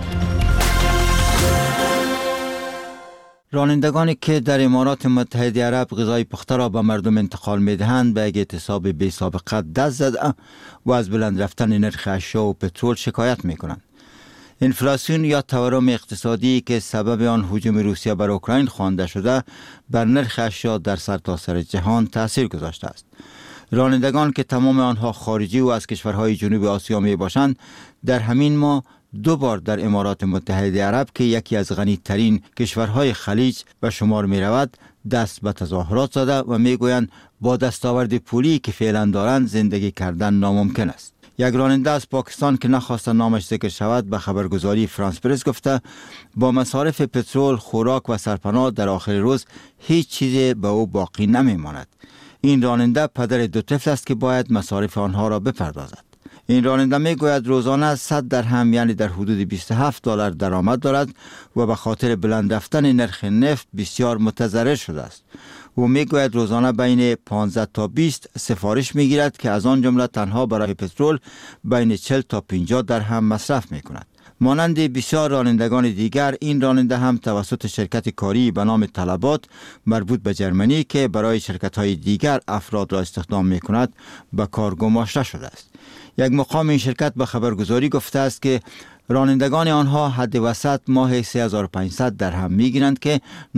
رانندگانی که در امارات متحده عرب غذای پخته را به مردم انتقال می دهند به یک اعتصاب بی سابقه دست زده و از بلند رفتن نرخ اشیا و پترول شکایت می کنند. انفلاسیون یا تورم اقتصادی که سبب آن هجوم روسیه بر اوکراین خوانده شده بر نرخ اشیا در سرتاسر جهان تاثیر گذاشته است. رانندگان که تمام آنها خارجی و از کشورهای جنوب آسیا می باشند در همین ماه 2 بار در امارات متحده عرب که یکی از غنی‌ترین کشورهای خلیج به شمار می رود دست به تظاهرات زده و می گویند با دستاورد پولی که فعلا دارند زندگی کردن ناممکن است. یک راننده از پاکستان که نخواست نامش ذکر شود به خبرگزاری فرانس پرس گفته با مصارف پترول، خوراک و سرپناه در آخر روز هیچ چیزی به او باقی نمی ماند. این راننده پدر 2 طفل است که باید مصارف آنها را بپردازد. این راننده می گوید روزانه 100 درهم یعنی در حدود $27 درآمد دارد و به خاطر بلند رفتن نرخ نفت بسیار متضرر شده است. او می گوید روزانه بین 15 تا 20 سفارش می گیرد که از آن جمله تنها برای پترول بین 40 تا 50 درهم مصرف می کند. مانند بسیار رانندگان دیگر این راننده هم توسط شرکت کاری به نام طلبات مربوط به جرمنی که برای شرکت‌های دیگر افراد را استخدام می کند به کار گماشته شده است. یک مقام این شرکت به خبرگزاری گفته است که رانندگان آنها حد وسط ماه 3500 درهم می گیرند که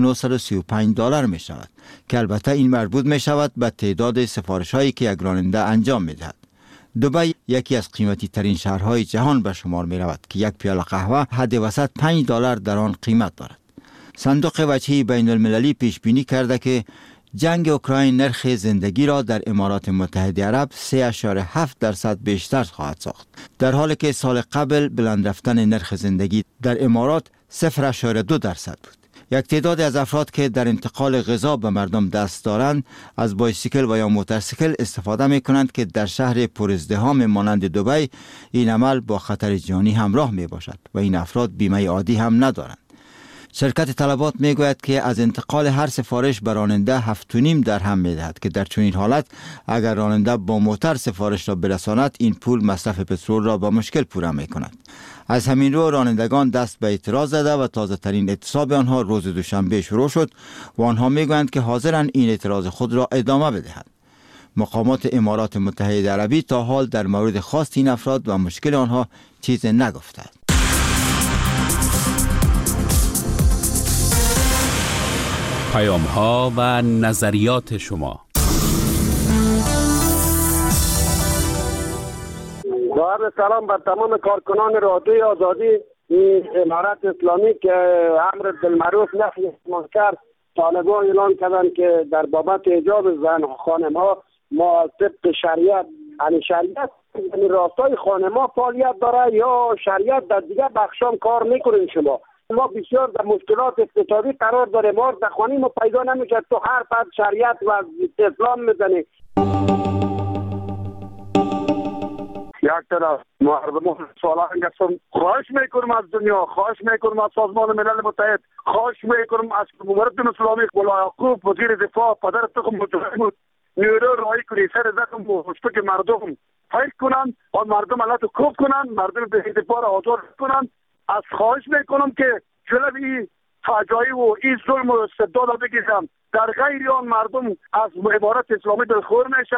$935 می شود که البته این مربوط می شود به تعداد سفارش هایی که یک راننده انجام می دهد. دبی یکی از قیمتی ترین شهرهای جهان به شمار می رود که یک پیاله قهوه حد وسط $5 در آن قیمت دارد. صندوق وجهی بین المللی پیش بینی کرده که جنگ اوکراین نرخ زندگی را در امارات متحده عرب 3.7% بیشتر خواهد ساخت، در حالی که سال قبل بلند رفتن نرخ زندگی در امارات 0.2% بود. یک تعداد از افراد که در انتقال غذا به مردم دست دارند از بایسیکل و یا موتورسیکل استفاده می کنند که در شهر پرازدحام مانند دبی این عمل با خطر جانی همراه می باشد و این افراد بیمه عادی هم ندارند. شرکت طلبات می گوید که از انتقال هر سفارش به راننده 7.5 درهم می دهد که در چنین حالت اگر راننده با موتور سفارش را برساند این پول مصرف پترول را با مشکل پوره می کند. از همین رو رانندگان دست به اعتراض زده و تازه ترین اعتصاب آنها روز دوشنبه شروع شد و آنها می گویند که حاضرند این اعتراض خود را ادامه بدهند. مقامات امارات متحده عربی تا حال در مورد خواست این افراد و مشکل آنها چیز نگفتند. پیام‌ها و نظریات شما. با سلام بر تمام کارکنان رادیوی آزادی امارت اسلامی که امر بالمعروف نهی عن المنکر طالبان اعلان کردند که در بابت حجاب زن خانم‌ها ما طبق شریعت یعنی شریعت یعنی راستای خانم‌ها فعالیت داره یا شریعت در دیگه بخشام کار میکنین. شما ما بسیار در مشکلات اقتصادی قرار داریم، ما در خانه ما پیدا نمیشه، تو هر فرد شریعت و اسلام میزنی. یک طرف مردم سالان هستم، خواهش میکنم از دنیا، خواهش میکنم از سازمان ملل متحد، خواهش میکنم از امارت اسلامی ملا یعقوب وزیر دفاع پدر تخم مجاهد بود نیرو رای کنی سر زخم مشتک مردم فایت کنن و مردم علت کوب کنن، مردم به دفاع را آزاد کنن از خواهش میکنم که جلوی این فجایع و این ظلم و استبداد را بگیرم. در غیر آن مردم از عبارت اسلامی دلخور میشه.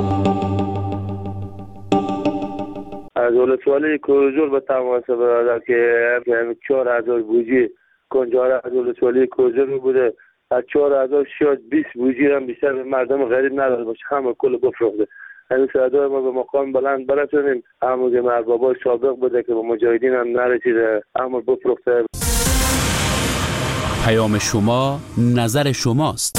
از ولسوالی کوزر به تماس برادر که 4000 بوجی کنجاره از ولسوالی کوزر بوده، از 4000 شاید 20 بوجی هم بیشتر مردم غریب نداره باشه، همه کل بفروخته. این صدای ما به مقام بلند برسونیم. همون که مربابای سابق بوده که به مجاهدین هم نرسیده، همون بفروخته. پیام شما، نظر شماست.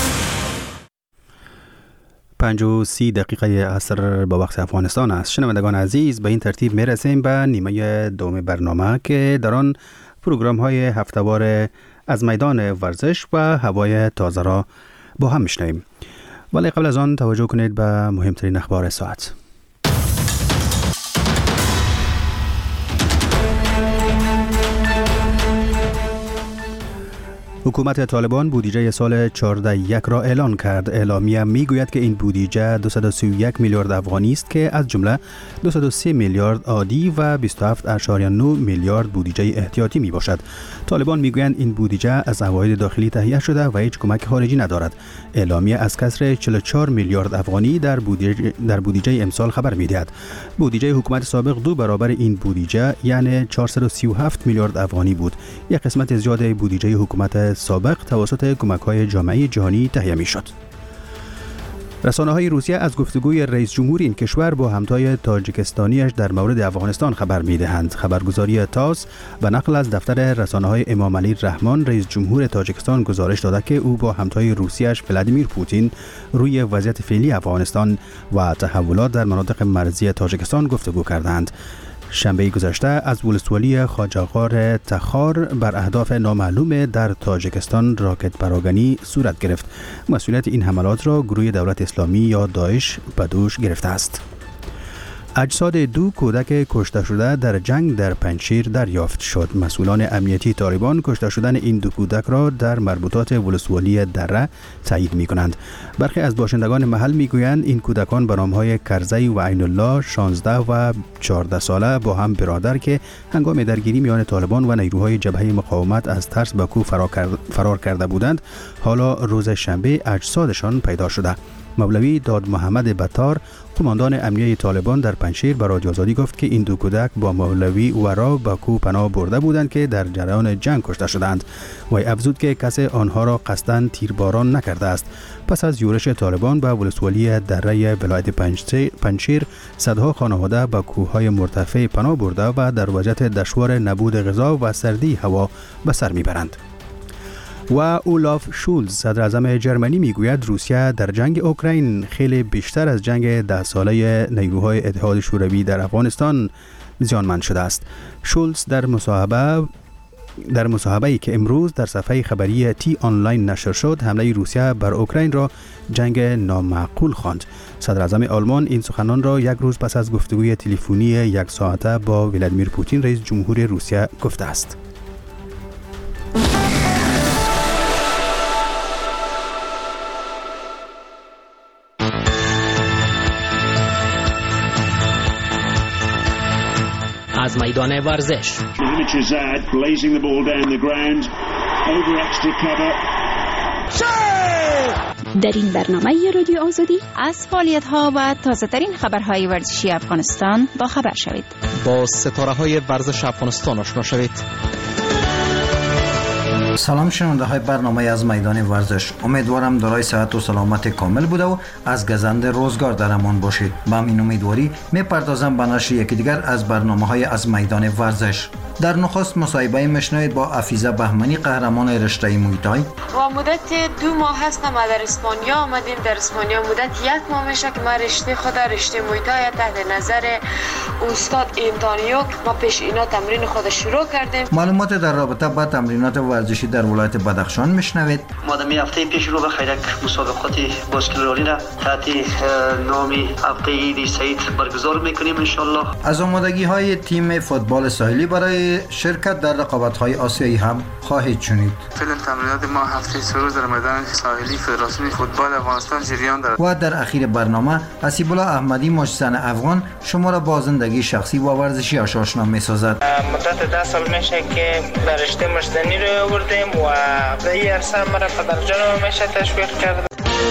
5:30 عصر با وقت افغانستان است. شنوندگان عزیز، به این ترتیب میرسیم به نیمه دوم برنامه که در آن پروگرام های هفته‌وار از میدان ورزش و هوای تازه را با هم میشنویم. ولی قبل از آن توجه کنید به مهمترین اخبار ساعت. حکومت طالبان بودجه سال 14 را اعلان کرد. اعلامیه میگوید که این بودجه 231 میلیارد افغانی است که از جمله 203 میلیارد عادی و 27.9 میلیارد بودجه احتیاطی می باشد. طالبان میگویند این بودجه از عواید داخلی تهیه شده و هیچ کمک خارجی ندارد. اعلامیه از کسر 44 میلیارد افغانی در بودجه امسال خبر میدهد. بودجه حکومت سابق 2 برابر این بودجه یعنی 437 میلیارد افغانی بود. یک قسمت زیاد بودجه حکومت سابق توسط کمک‌های جامعه جهانی تهیه می‌شد. رسانه‌های روسیه از گفتگوی رئیس جمهور این کشور با همتای تاجیکستانیش در مورد افغانستان خبر می‌دهند. خبرگزاری تاس به نقل از دفتر رسانه‌های امام علی رحمان رئیس جمهور تاجیکستان گزارش داده که او با همتای روسیه‌اش ولادیمیر پوتین روی وضعیت فعلی افغانستان و تحولات در مناطق مرزی تاجیکستان گفتگو کردند. شنبه گذشته از ولسوالی خواجه‌غار تخار بر اهداف نامعلوم در تاجیکستان راکت پراگنی صورت گرفت. مسئولیت این حملات را گروه دولت اسلامی یا داعش به دوش گرفته است. اجساد 2 کودک کشته شده در جنگ در پنجشیر دریافت شد. مسئولان امنیتی طالبان کشته شدن این 2 کودک را در مربوطات ولسوالی دره تایید می کنند. برخی از باشندگان محل می گویند این کودکان به نامهای کرزی و عین الله 16 و 14 ساله با هم برادر که هنگام درگیری میان طالبان و نیروهای جبهه مقاومت از ترس به کوه فرار کرده بودند، حالا روز شنبه اجسادشان پیدا شده. مولوی داد محمد بطار قماندان امنیه طالبان در پنجشیر به رادیو آزادی گفت که این 2 کودک با مولوی ورا به کوه پناه برده بودند که در جریان جنگ کشته شدند. وی افزود که کسی آنها را قصداً تیرباران نکرده است. پس از یورش طالبان به ولسوالی دره ولایت پنجشیر، صدها خانواده به کوههای مرتفع پناه برده و در وضعیت دشوار نبود غذا و سردی هوا به سر میبرند. و اولاف شولز صدر اعظم جرمنی میگوید روسیه در جنگ اوکراین خیلی بیشتر از جنگ 10 ساله نیروهای اتحاد شوروی در افغانستان زیانمند شده است. شولز در مصاحبه‌ای که امروز در صفحه خبری تی آنلاین نشر شد، حمله روسیه بر اوکراین را جنگ نامعقول خواند. صدر اعظم آلمان این سخنان را یک روز پس از گفتگوی تلفنی 1 ساعته با ولادیمیر پوتین رئیس جمهور روسیه گفته است. از میدان ورزش. در این برنامه رادیو آزادی از فعالیت‌ها و تازه‌ترین خبرهای ورزشی افغانستان با خبر شوید. با ستاره‌های ورزش افغانستان آشنا شوید. سلام شنونده های برنامه از میدان ورزش. امیدوارم دارای صحت و سلامت کامل بوده و از گزند روزگار در امان باشید. با این امیدواری میپردازم به نشر یکی دیگر از برنامه های از میدان ورزش. در نخست مصاحبه میشنوید با افیزه بهمنی قهرمان رشته مویتای. و مدت 2 ماه هستم در اسپانیا آمدیم. در اسپانیا مدت 1 ماه میشه که من رشته خود رشته مویتای تحت نظر استاد انتونیو ما پیش اینا تمرین خود شروع کردیم. معلومات در رابطه با تمرینات ورزشی در ولایت بدخشان میشنوید. ما در هفته پیش رو به خیرک مسابقات باسکتبالی را تحت نام هفته عید سعید برگزار میکنیم ان شاء الله. از آمادگی های تیم فوتبال ساحلی برای شرکت در رقابت های آسیایی هم خواهید شنید. فعلا تمرینات ما هفته سه در میدان ساحلی فدراسیون فوتبال افغانستان جریان دارد. و در اخیر برنامه حسیب الله احمدی مجزن افغان شما را با زندگی شخصی و ورزشی آشنا می‌سازد. مدت 10 سال میشه که در رشته مجزنی رو آوردیم و در این عرصه مرا پدرجانم میشه تشویق کرد.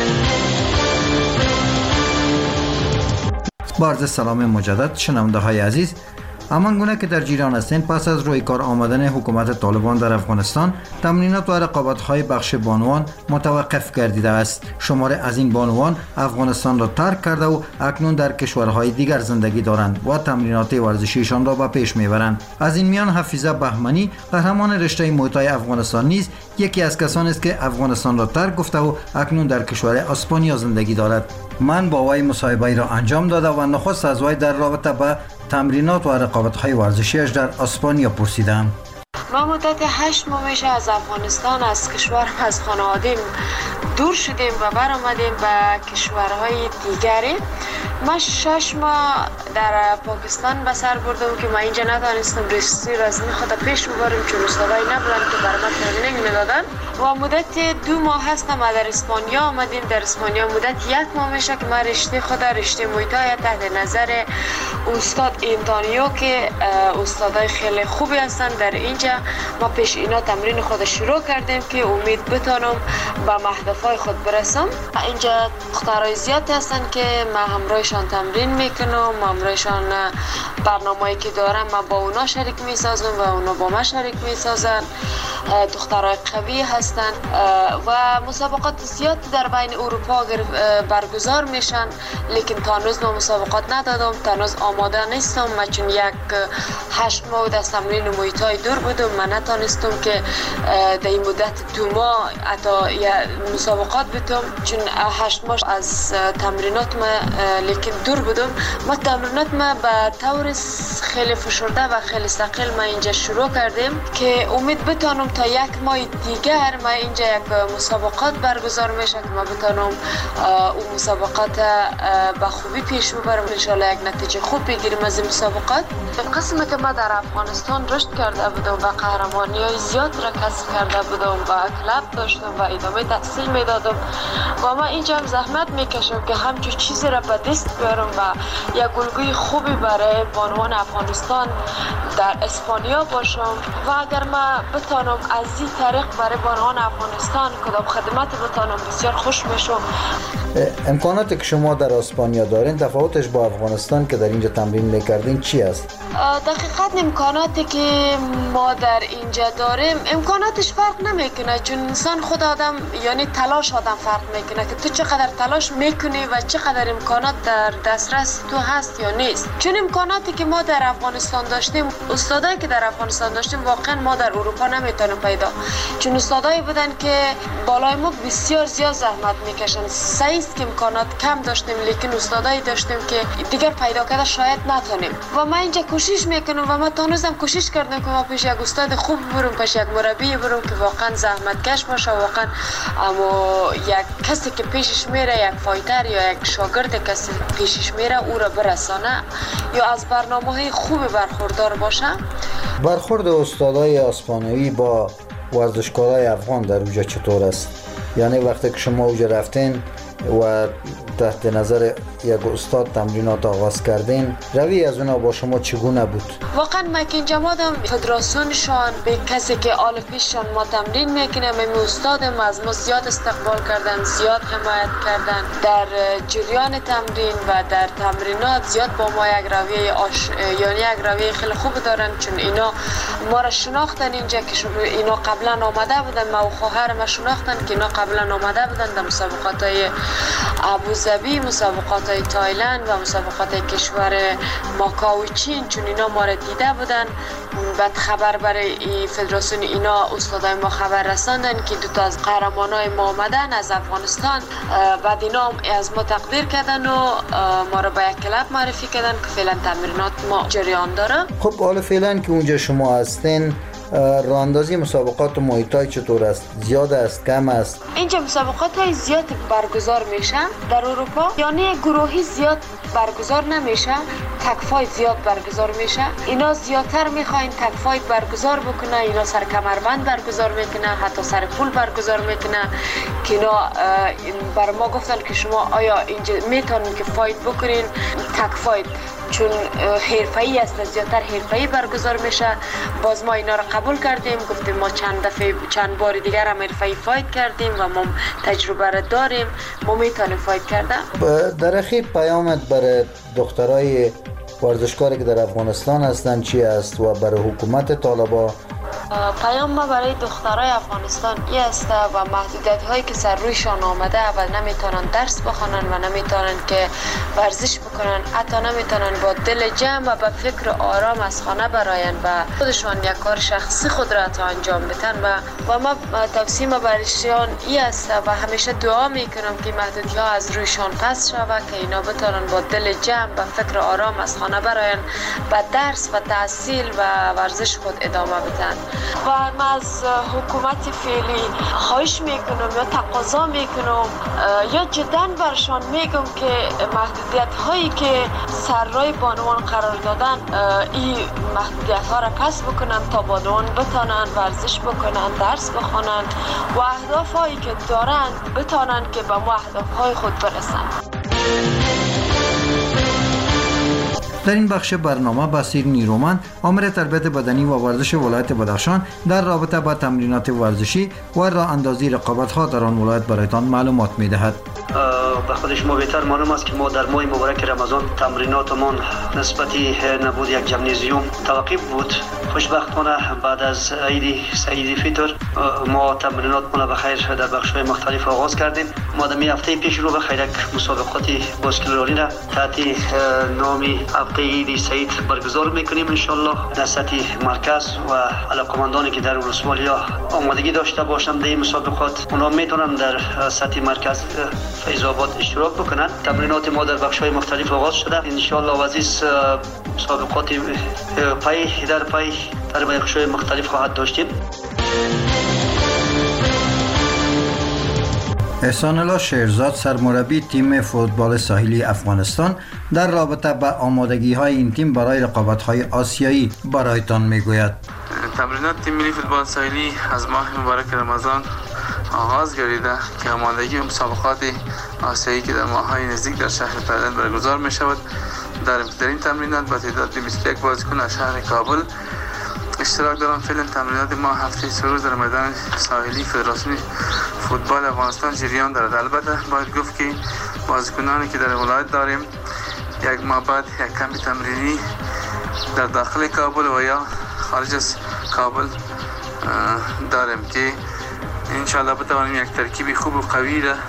با عرض سلام مجدد شنونده های عزیز، همان گونه که در جریان هستین، پس از روی کار آمدن حکومت طالبان در افغانستان، تمرینات و رقابت های بخش بانوان متوقف گردیده است. شماره از این بانوان افغانستان را ترک کرده و اکنون در کشورهای دیگر زندگی دارند و تمرینات ورزشیشان را به پیش میبرند. از این میان حفیظه بهمنی، قهرمان رشته موی تای افغانستان نیز یکی از کسانی است که افغانستان را ترک گفته و اکنون در کشور اسپانیا زندگی دارد. من با وی مصاحبه را انجام داده و نخست از وی در رابطه با تمرینات و رقابت‌های ورزشیش در اسپانیا پرسیدم. ما مدت 8 ماه میشه از افغانستان، از کشور، از خانوادیم دور شدیم و برآمدیم به کشورهای دیگری. ما 6 ماه در پاکستان به سر بردم که ما اینجا نتونستم رشته رزمی خود پیش ببرم چون استادای نبودن که برای ما ترینینگ میدادن و مدت 2 ماه هستم در اسپانیا آمدیم. در اسپانیا مدت 1 ماه میشه که ما رشته موی تای تحت نظر استاد انتونیو که استادای خیلی خوبی هستن در اینجا ما پیش اینا تمرین خود شروع کردیم که امید بتونم به مهدفای خود برسم. اینجا دخترای زیادی هستن که ما همراهشان تمرین میکنم، همراهشان برنامه‌ای که دارم ما با اونا شریک میسازم و اونا با ما شریک میسازن. دخترای قوی هستن و مسابقات زیاد در بین اروپا برگزار میشن، لیکن تا هنوز ما مسابقات ندادم، تا هنوز آماده نیستم. من چون 8 ماه از تمرین موی تای دور بودم، من نتونستم که در این مدت 2 ماه حتی مسابقات بتم چون 8 ماه از تمرینات ما لیکن دور بودم. ما تمرینات ما به طور خیلی فشرده و خیلی ثقیل ما اینجا شروع کردیم که امید بتونم تا 1 ماه دیگر ما اینجا یک مسابقات برگزار میشه که ما بتونم اون مسابقات به خوبی پیش ببرم، ان شاء الله یک نتیجه خوب بگیریم از این مسابقات. قسمی که ما در افغانستان رشد کرده بودم و قهرمانی‌های زیاد را کسب کرده بودم و کلب داشتم و ادامه تحصیل میدادم و ما اینجا هم زحمت میکشم که همچون چیزی را به دست بیارم و یک الگوی خوبی برای بانوان افغانستان در اسپانیا باشم و اگر ما بتونم از این طریق برای بانوان افغانستان کدام خدمت بتونم بسیار خوش میشم. امکاناتی که شما در اسپانیا دارین تفاوتش با افغانستان که در اینجا تمرین میکردین چی است؟ دقیقاً امکاناتی که ما در اینجا داریم امکاناتش فرق نمیکنه، چون انسان خود آدم یعنی تلاش آدم فرق میکنه که تو چقدر تلاش میکنی و چقدر امکانات در دسترس تو هست یا نیست. چون امکاناتی که ما در افغانستان داشتیم، استادایی که در افغانستان داشتیم واقعا ما در اروپا نمیتونیم پیدا، چون استادایی بودن که بالای ما بسیار زیاد زحمت میکشن. صحیح است که امکانات کم داشتیم، لیکن استادایی داشتیم که دیگر پیدا کرده شاید نتونیم و ما اینجا کوشش میکنم و ما تا هنوزم کوشش کردم که ما پیش یک استاد خوب برم، پیش یک مربی برم که واقعا زحمتکش باشه، واقعا اما یک کسی که پیشش میره، یک فایتر یا یک شاگرد کسی پیشش میره او را برسانه یا از برنامه‌های خوب برخوردار باشه. برخورد استادای اسپانیایی با ورزشکارای افغان در اونجا چطور است؟ یعنی وقتی که شما اونجا رفتین و تحت نظر یک استاد تمرینات آغاز کردین، روی از اونا با شما چگونه بود؟ واقعا ما که اینجا مادم فدراسیونشان به کسی که آلفیشان ما تمرین میکنه، می استادم از ما زیاد استقبال کردن، زیاد حمایت کردن در جریان تمرین و در تمرینات. زیاد با ما یک رویه یعنی یک رویه خیلی خوب دارن، چون اینا ما را شناختن اینجا که اینا قبلا آمده بودن، ما و خواهرم شناختن که اینا قبلا آمده بودن در مسابقات های ابوظبی، مسابقات های تایلند و مسابقات کشور ماکائو چین، چون اینا ما را دیده بودن. بعد خبر برای فدراسیون اینا استادای ما خبر رساندن که دو تا از قهرمانای ما آمدن از افغانستان. بعد اینا از ما تقدیر کردن و ما را به یک کلب معرفی کردن که فعلا تمرینات ما جریان داره. خب حالا فعلا که اونجا شما هستین، راهاندازی مسابقات مویتای چطور است؟ زیاد است؟ کم است؟ اینجا مسابقات های زیاد برگزار میشن در اروپا، یعنی گروهی زیاد برگزار نمیشه، تک فایت زیاد برگزار میشه. اینا زیادتر میخواین تک فایت برگزار بکنه، اینا سر کمربند برگزار میکنه، حتی سر پول برگزار میکنه که اینا بر ما گفتن که شما آیا اینجا میتونین که فایت بکنین تک فایت، چون حرفه‌ای است، زیادتر حرفه‌ای برگزار میشه. باز ما اینا رو قبول کردیم، گفتیم ما چند بار دیگر هم حرفه‌ای فایت کردیم و ما تجربه را داریم، ما میتونیم فایت کردن. در اخیر پیامت برای دخترای ورزشکاری که در افغانستان هستند چی است و برای حکومت طالبان؟ پیام ما برای دخترای افغانستان این است و محدودیت هایی که سر رویشان آمده و نمیتونن درس بخونن و نمیتونن که ورزش بکنن، حتی نمیتونن با دل جمع و با فکر آرام از خانه براین و خودشان یک کار شخصی خود را انجام بدن و ما توصیه ما برایشان این است و همیشه دعا میکنم که محدودیت ها از رویشان پس شود که اینا بتونن با دل جمع و فکر آرام از خانه براین و درس و تحصیل و ورزش خود ادامه بدن. و من از حکومت فعلی خواهش میکنم یا تقاضا میکنم یا جدا برشان میگم که محدودیت هایی که سر رای بانوان قرار دادن این محدودیت ها را کسب بکنن تا بانوان بتانن ورزش بکنن، درس بخونن و اهداف هایی که دارن بتانن که به ما اهداف های خود برسن. در این بخش برنامه بصیر نیرومند آمر تربیت بدنی و ورزش ولایت بدخشان در رابطه با تمرینات ورزشی و راه اندازی رقابت ها در آن ولایت برایتان معلومات میدهد. به خود شما بهتر معلوم است که ما در ماه مبارک رمضان تمریناتمان نسبتی نبود یک جمنیزیوم توقیف بود. خوشبختانه بعد از عید فطر ما تمریناتمان به خیر در بخش‌های مختلف آغاز کردیم. ما در هفته پیش رو به خیر یک مسابقات باسکتبالی را تحت نام هفته عید سعید برگزار میکنیم ان شاء الله. در سطح مرکز و علاقمندانی که در ولسوالی‌ها آمادگی داشته باشند در این مسابقات، اونا میتونن در سطح مرکز فیض آباد اشتراک بکنن. تمرینات ما در بخش‌های مختلف آغاز شده ان شاء الله. عزیز مسابقات پای در پای در بخش‌های مختلف خواهد داشتیم. احسان الله شیرزاد سرمربی تیم فوتبال ساحلی افغانستان در رابطه با آمادگی های این تیم برای رقابت های آسیایی برایتان میگوید. تمرینات تیم ملی فوتبال ساحلی از ماه مبارک رمضان آغاز گردیده که آمادگی مسابقات آسیایی که در ماه‌های نزدیک در شهر تایلند برگزار می شود. در این تمرینات با تعداد 21 بازیکن از شهر کابل اشتراک دارند. فعلا تمرینات ما هفته 3 روز در میدان ساحلی فدراسیون فوتبال افغانستان جریان دارد. البته باید گفت که بازیکنانی که در ولایت داریم یک ماه بعد یک کمپ تمرینی در داخل کابل و یا خارج از کابل داریم که انشاءالله بتوانیم یک ترکیب خوب و قوی را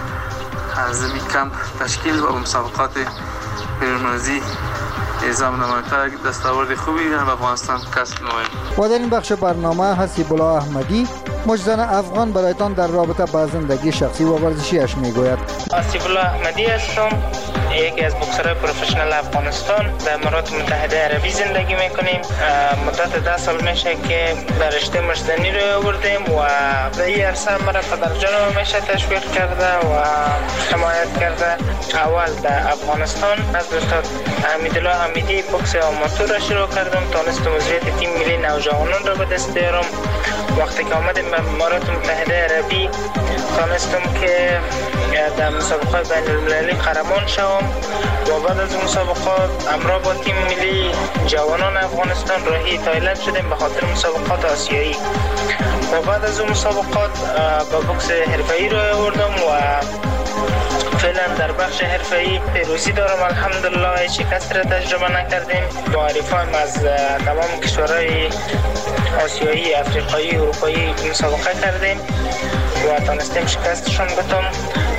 از این کمپ تشکیل و مسابقات بین‌المللی اعزام نماییم تا یک دستاورد خوبی در افغانستان کسب نماییم. و در این بخش برنامه حسیب الله احمدی مجزن افغان برایتان در رابطه با زندگی شخصی و ورزشیش میگوید. حسیب الله احمدی هستم، یکی از بوکسرهای پروفشنال افغانستان. در امارات متحده عربی زندگی میکنیم. مدت 10 سال میشه که در رشته مجزنی رو آوردیم و در این عرصه مرا پدرجانم میشه تشویق کرده و حمایت کرده. اول در افغانستان از استاد حمیدالله حمیدی بوکس آماتور را شروع کردم، تانستم عضویت تیم ملی نوجوانان را به دست بیارم. وقتی که آمدیم به امارات متحده عربی تانستم که در مسابقات بین المللی قهرمان شوم و بعد از مسابقات همراه با تیم ملی جوانان افغانستان راهی تایلند شدیم به خاطر مسابقات آسیایی و بعد از مسابقات با بوکس حرفه‌ای رو آوردم و فعلا در بخش حرفه‌ای پیروزی دارم الحمدلله. هیچ شکست را تجربه نکردیم. با حریفان از تمام کشورهای آسیایی، افریقایی، اروپایی مسابقه کردیم و تانستیم شکستشون بدم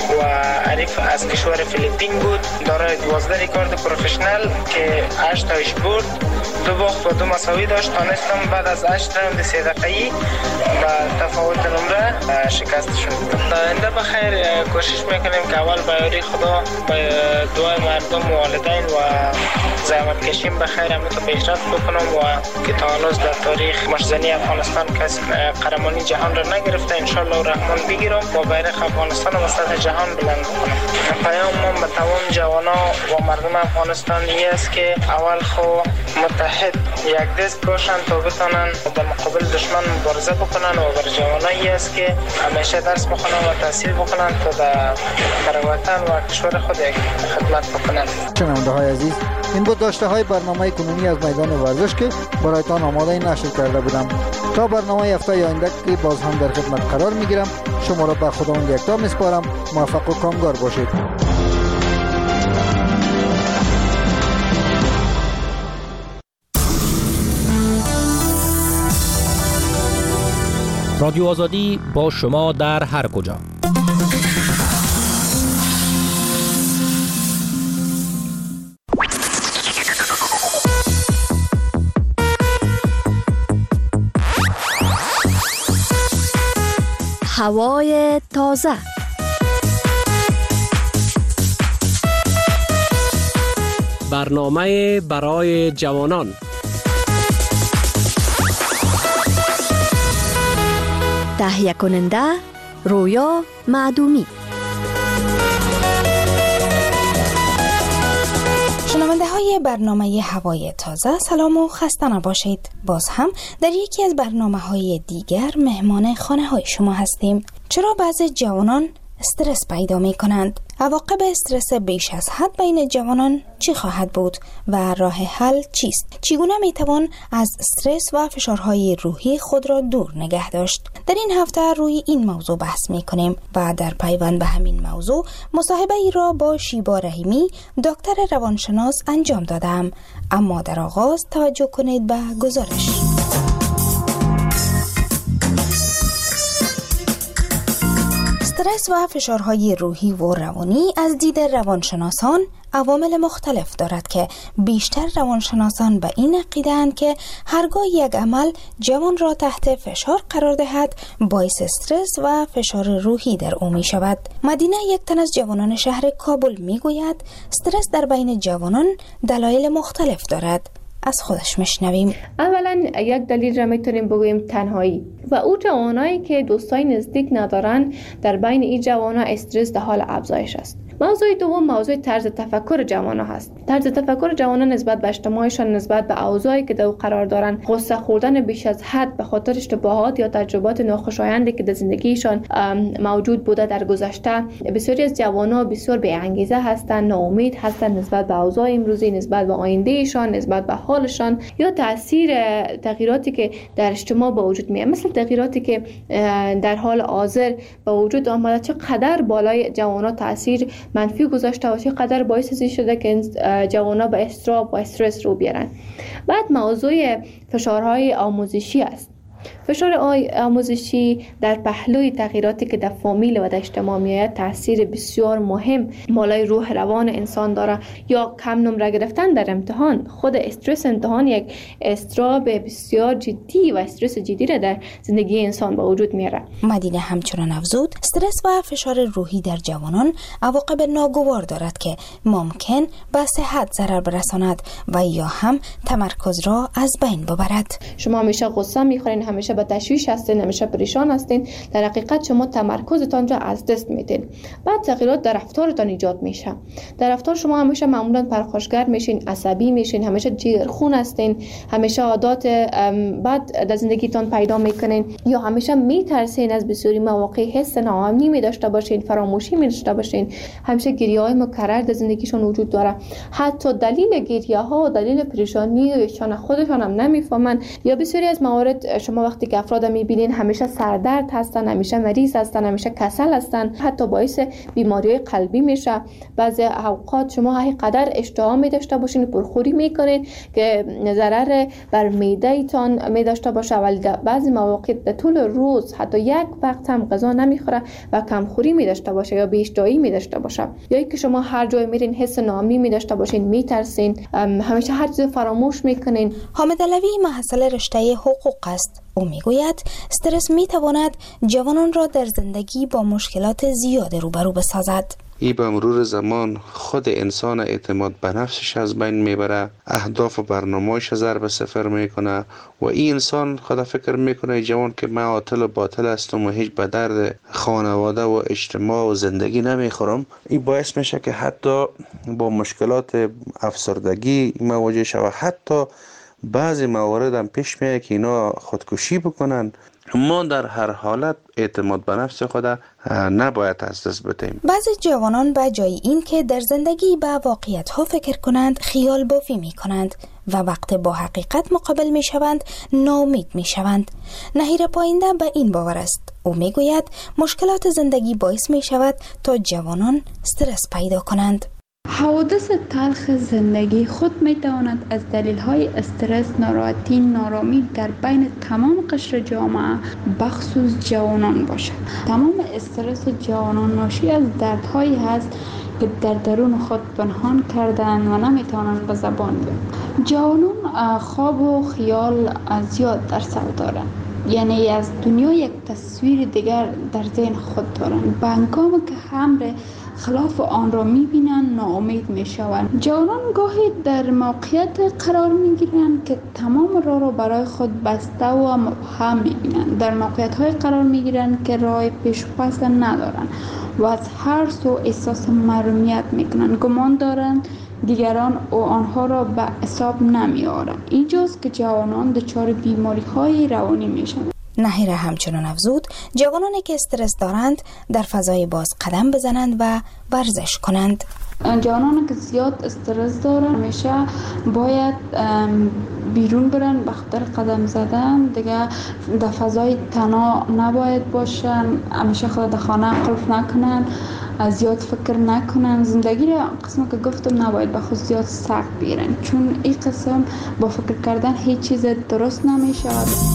و عریف از کشور فیلیپین بود. دارای 12 رکورد پروفشنال که 8 تایش برد، 2 باخت و 2 مساوی داشت. تانستم بعد از 8 راوند 3 دقیقه‌ای با تفاوت نمره شکستشون بدم. آینده بخیر کوشش میکنیم که اول با یاری خدا، با دعای مردم و والدین و زحمت کشیم بخیر همینطور پیشرفت بکنم و که تا هنوز در تاریخ مشزنی افغانستان کسی قهرمانی جهان را نگرفته، انشالله الرحمن بگیرم و بیرق افغانستان و سطح جهان بلند بکنم. پیام من به تمام جوانا و مردم افغانستان است که اول خو متحد یک دست باشن تا بتونن در مقابل دشمن مبارزه بکنن و بر جوانایی است که همیشه درس بخونن و تحصیل بکنن تا در وطن و کشور خود خدمت بکنن. شنونده های عزیز، این بود داشته های برنامه کنونی از میدان ورزش که برایتان آماده نشر کرده بودم. تا برنامه هفته آینده که باز هم در خدمت قرار میگیرم، شما را به خداوند یکتا میسپارم. موفق و کامگار باشید. رادیو آزادی با شما در هر کجا. هوای تازه، برنامه برای جوانان، تهیه کننده رویا معدومی. شنونده های برنامه هوای تازه، سلام و خسته نباشید. باز هم در یکی از برنامه های دیگر مهمان خانه های شما هستیم. چرا بعضی جوانان استرس پیدا می کنند؟ عواقب استرس بیش از حد بین جوانان چی خواهد بود و راه حل چیست؟ چگونه می توان از استرس و فشارهای روحی خود را دور نگه داشت؟ در این هفته روی این موضوع بحث می کنیم و در پیوند به همین موضوع مصاحبه ای را با شیبا رحیمی، دکتر روانشناس انجام دادم. اما در آغاز توجه کنید به گزارش. استرس و فشارهای روحی و روانی از دید روانشناسان عوامل مختلف دارد که بیشتر روانشناسان به این عقیده‌اند که هرگاه یک عمل جوان را تحت فشار قرار دهد باعث استرس و فشار روحی در او می شود. مدینه، یک تن از جوانان شهر کابل می گوید استرس در بین جوانان دلایل مختلف دارد. از خودش میشنویم. اولا یک دلیل را میتونیم بگوییم تنهایی و او جوانایی که دوستای نزدیک ندارن، در بین این جوانا استرس در حال افزایش است. موضوع دوم موضوع طرز تفکر جوانا هست. طرز تفکر جوانا نسبت به اجتماعشان، نسبت به اوضاعی که در قرار دارن، غصه خوردن بیش از حد به خاطر اشتباهات یا تجربات ناخوشایندی که در زندگیشان موجود بوده در گذشته. بسیاری از جوانا بسیار بی انگیزه هستند، ناامید هستند نسبت به اوضاع امروزی، نسبت به آیندهشان، نسبت به حالشان یا تاثیر تغییراتی که در اجتماع به وجود میاد، مثل تغییراتی که در حال حاضر به وجود آمده، چقدر بالای جوانا تاثیر منفی گذاشته و چقدر باعث شده که جوانا به اضطراب و استرس رو بیارن. بعد موضوع فشارهای آموزشی است. فشار آموزشی در پهلوی تغییراتی که در فامیل و در اجتماع میآید تاثیر بسیار مهم بالای روح روان انسان داره. یا کم نمره گرفتن در امتحان، خود استرس امتحان یک اضطراب بسیار جدی و استرس جدی را در زندگی انسان به وجود میاره. مدینه همچنان افزود استرس و فشار روحی در جوانان عواقب ناگوار دارد که ممکن به صحت ضرر برساند و یا هم تمرکز را از بین ببرد. شما همیشه غصه میخورین، همیشه به تشویش هستین، همیشه پریشان هستین، در حقیقت شما تمرکزتان را از دست میدین. بعد تغییرات در رفتارتان ایجاد میشه. در رفتار شما همیشه معمولا پرخاشگر میشین، عصبی میشین، همیشه جیگرخون هستین، همیشه عادات بد در زندگیتان پیدا میکنین، یا همیشه میترسین از بسیاری مواقع، حس ناامنی می داشته باشین، فراموشی می داشته باشین، همیشه گریه‌های مکرر در زندگیشون وجود داره. حتی دلیل گریه‌ها و دلیل پریشانی ایشان خودشان هم نمیفهمن، یا بسیاری از موارد شما شما وقتی که افراد میبینین همیشه سردرد هستن، همیشه مریض هستن، همیشه کسل هستن، حتی باعث بیماری قلبی میشه. بعضی اوقات شما هر قدر اشتها می داشته باشین، پرخوری میکنین که ضرر بر معده ایتان می داشته باشه، ولی بعضی مواقع در طول روز حتی یک وقت هم غذا نمیخوره و کمخوری می داشته باشه یا بی‌اشتهایی می داشته باشه، یا اینکه شما هر جای میرین حس ناامنی می داشته باشین، میترسین، همیشه هر چیز فراموش میکنین. حامد علوی محصل رشته حقوق است. او میگوید استرس میتواند جوانان را در زندگی با مشکلات زیاد روبرو بسازد. ای به مرور زمان خود انسان اعتماد به نفسش از بین میبره، اهداف و برنامه‌اش ضرب صفر میکنه و این انسان خود فکر میکنه جوان که من عاطل و باطل هستم و هیچ به درد خانواده و اجتماع و زندگی نمیخورم. این باعث میشه که حتی با مشکلات افسردگی مواجه شود. حتی بعضی موارد هم پیش میاد که اینا خودکشی بکنن. ما در هر حالت اعتماد به نفس خود نباید از دست بدیم. بعضی جوانان به جای این که در زندگی به واقعیت ها فکر کنند، خیال بافی می کنند و وقت با حقیقت مقابل می شوند ناامید می شوند. نهیر پاینده به این باور است. او می گوید مشکلات زندگی باعث می شود تا جوانان استرس پیدا کنند. حوادث تلخ زندگی خود می تواند از دلیل های استرس، ناراحتی، نارامی در بین تمام قشر جامعه بخصوص جوانان باشد. تمام استرس جوانان ناشی از دردهایی هست که در درون خود پنهان کردن و نمی توانند به زبان بیارند. جوانان خواب و خیال زیاد در سر دارند، یعنی از دنیا یک تصویر دیگر در ذهن خود دارند. به هنگامی که امر خلاف آن را می‌بینند ناامید می‌شوند. جوانان گاهی در موقعیت قرار می‌گیرند که تمام راه را برای خود بسته و مبهم می‌بینند. در موقعیت‌های قرار می‌گیرند که راه پیش و پس ندارند و از هر سو احساس محرومیت می‌کنند. گمان دارند دیگران و آنها را به حساب نمی‌آورند. اینجاست که جوانان دچار بیماری‌های روانی می‌شوند. نهیر همچنان افزود جوانانی که استرس دارند در فضای باز قدم بزنند و ورزش کنند. جوانانی که زیاد استرس دارند همیشه باید بیرون برن به خاطر قدم زدن، دیگه در فضای تنها نباید باشن، همیشه خود در خانه قفل نکنن، زیاد فکر نکنن. زندگی را قسم که گفتم نباید به خود زیاد سخت بگیرن، چون این قسم با فکر کردن هیچ چیز درست نمیشه.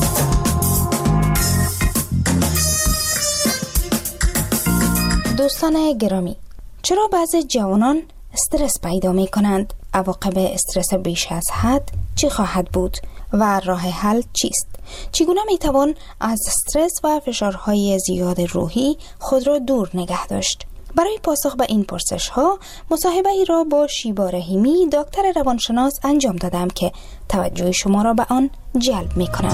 دوستان گرامی، چرا بعضی جوانان استرس پیدا می کنند؟ عواقب استرس بیش از حد چی خواهد بود و راه حل چیست؟ چگونه می توان از استرس و فشارهای زیاد روحی خود را دور نگه داشت؟ برای پاسخ به این پرسش ها مصاحبه ای را با شیبا رحیمی دکتر روانشناس انجام دادم که توجه شما را به آن جلب می کنم.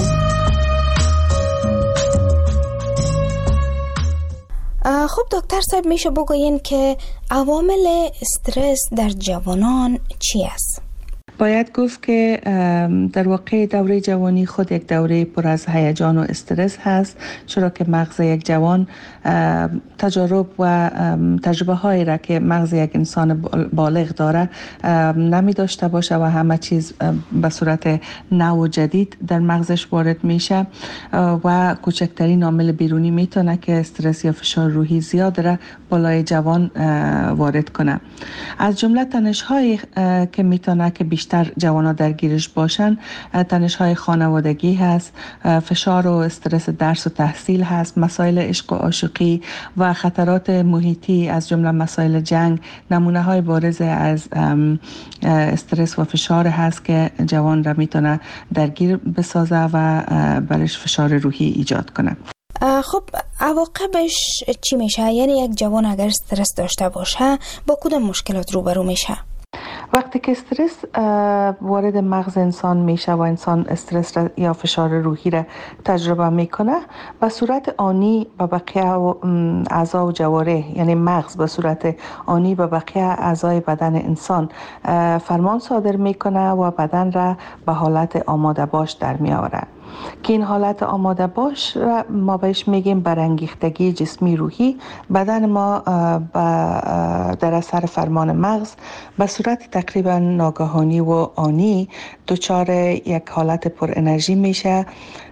خب دکتر صاحب، میشه بگوین که عوامل استرس در جوانان چی است؟ باید گفت که در واقع دوره جوانی خود یک دوره پر از هیجان و استرس هست، چرا که مغز یک جوان تجارب و تجربه هایی را که مغز یک انسان بالغ داره نمی داشته باشه و همه چیز به صورت نو و جدید در مغزش وارد میشه و کوچکترین عامل بیرونی میتونه که استرس یا فشار روحی زیاد را بالای جوان وارد کنه. از جمله تنش هایی که میتونه که بیشتر جوانا درگیرش باشن، تنش های خانوادگی هست، فشار و استرس درس و تحصیل هست، مسائل عشق و عاشقی و خطرات محیطی از جمله مسائل جنگ نمونه های بارز از استرس و فشار هست که جوان را میتونه درگیر بسازه و برش فشار روحی ایجاد کنه. خب عواقبش چی میشه؟ یعنی یک جوان اگر استرس داشته باشه با کدام مشکلات روبرو میشه؟ وقتی که استرس وارد مغز انسان میشه و انسان استرس یا فشار روحی را تجربه میکنه، به صورت آنی به بقیه اعضا و جوارح، یعنی مغز به صورت آنی به بقیه اعضای بدن انسان فرمان صادر میکنه و بدن را به حالت آماده باش در میآوره که این حالت آماده باش ما بهش میگیم برانگیختگی جسمی روحی. بدن ما در اثر فرمان مغز به صورت تقریبا ناگهانی و آنی دچار یک حالت پر انرژی میشه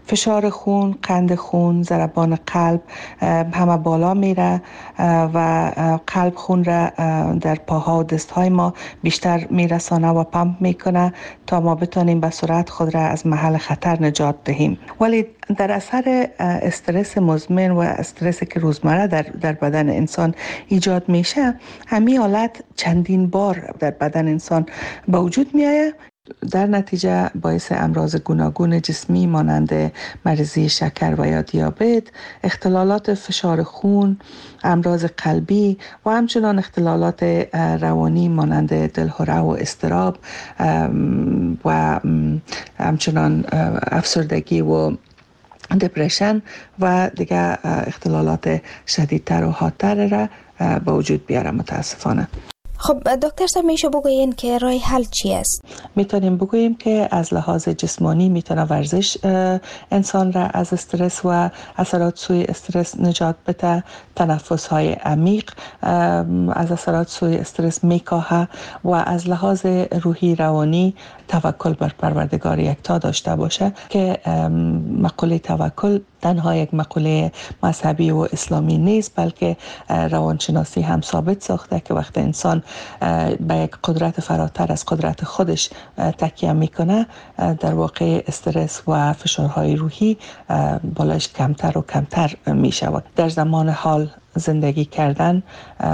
فشار خون، قند خون، ضربان قلب همه بالا میره و قلب خون را در پاها و دستهای ما بیشتر میرسانه و پمپ میکنه تا ما بتونیم به سرعت خود را از محل خطر نجات دهیم. ولی در اثر استرس مزمن و استرسی که روزمره در بدن انسان ایجاد میشه، همین حالت چندین بار در بدن انسان به وجود میآید. در نتیجه باعث امراض گوناگون جسمی مانند مریضی شکر و یا دیابت، اختلالات فشار خون، امراض قلبی و همچنان اختلالات روانی مانند دلهره و اضطراب و همچنان افسردگی و دپرشن و دیگه اختلالات شدیدتر و حادتر را به وجود بیاره متاسفانه. خب دکتر صاحب میشه بگوین که راه حل چی است؟ میتونیم بگوییم که از لحاظ جسمانی میتونه ورزش انسان را از استرس و اثرات سوی استرس نجات بده. تنفس های عمیق از اثرات سوی استرس میکاهه و از لحاظ روحی روانی توکل بر پروردگار یکتا داشته باشه که مقوله توکل تنها یک مقوله مذهبی و اسلامی نیست، بلکه روانشناسی هم ثابت ساخته که وقتی انسان به یک قدرت فراتر از قدرت خودش تکیه میکنه، در واقع استرس و فشارهای روحی بالاش کمتر و کمتر میشود. در زمان حال زندگی کردن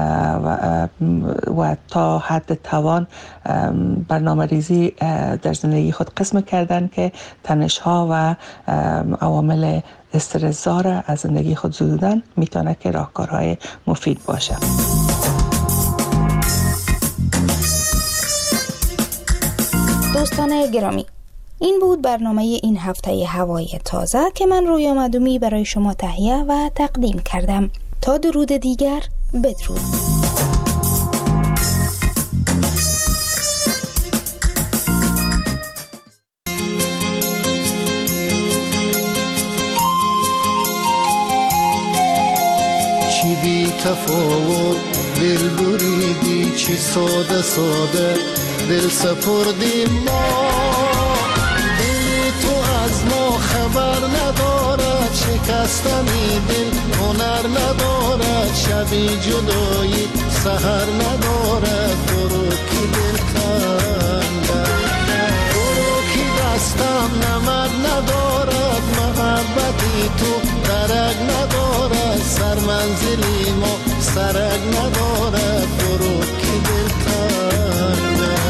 و تا حد توان برنامه ریزی در زندگی خود قسم کردن که تنش ها و عوامل استرس زا از زندگی خود زدودن میتونه که راهکارهای مفید باشه. دوستان گرامی، این بود برنامه این هفته هوای تازه که من رویا معدومی برای شما تهیه و تقدیم کردم. تا درود دیگر، بدرود. چی بی تفاوت دل بریدی، چی ساده ساده دل سپردیم ما. دل تو از ما خبر ندارد، شکستنی دل هنر ندارد، شبی جدایی سحر ندارد. برو کی دل کندد، برو کی دستم نمد ندارد، محبتی تو درک ندارد، سر منزلی ما سرک ندارد. برو کی دل کندد.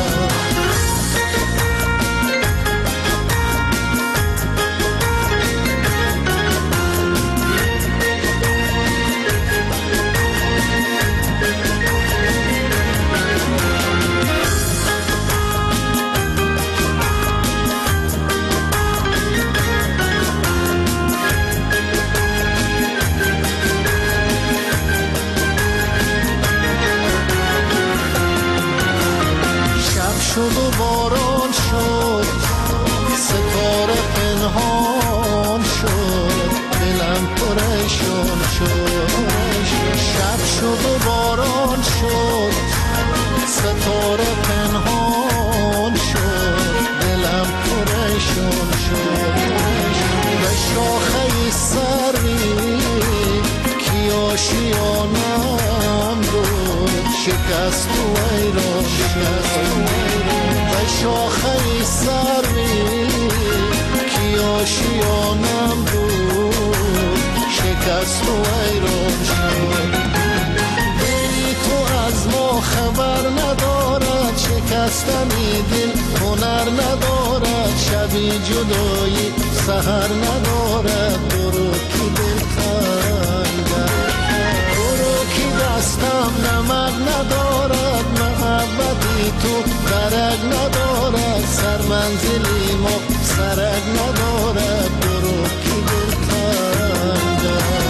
شد و باران شد، ستاره پنهان شد، دلم پریشان شد. شب شد و باران شد، ستاره پنهان شد، دلم پریشان شد. به شاخه سروی کی آشیانم رو شکست و ایران شد. به شاخه سروی کی آشیانم رو شکست و ایران شد. دلی تو از ما خبر ندارد، شکستنی دل هنر ندارد، شبی جدایی سحر ندارد. برو کی دل کندد، برو کی دستم نمد ندارد، محبتی تو درک ندارد، سر منزلی ما سرک ندارد. برو کی دل کندد.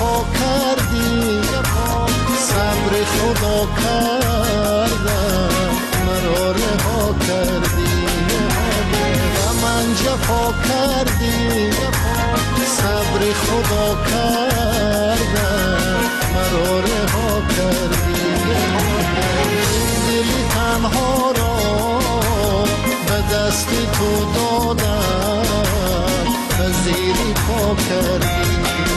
جفا کردی صبر خدا کردم مرا رها کردی و من جفا کردی صبر خدا کردم مرا رها کردی دل تنها را به دست تو دادم و زیر پا کردی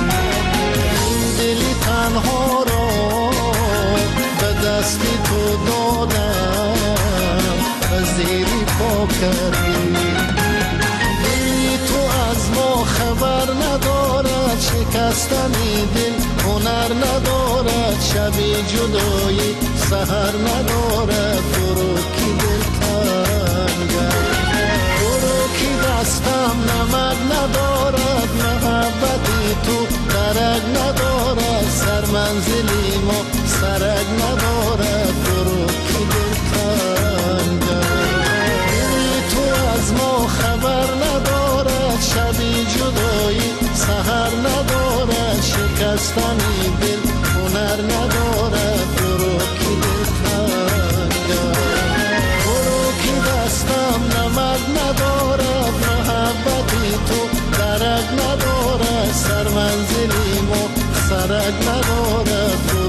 دل تنها را به دست تو دادم و زیر پا کردی دلی تو از ما خبر ندارد شکستن دل هنر ندارد شب جدایی سحر ندارد برو کی دل تنگم برو کی دستم نمک ندارد محبتی تو درک ندارد سر منزلی ما سرک ندارد برو کی دل تنگم دلی تو از ما خبر ندارد شبی جدایی سحر ندارد شکستنی دل هنر ندارد برو کی دل تنگم برو کی دستم نمک ندارد محبتی تو درک ندارد سر منزلی ما سرک ندارد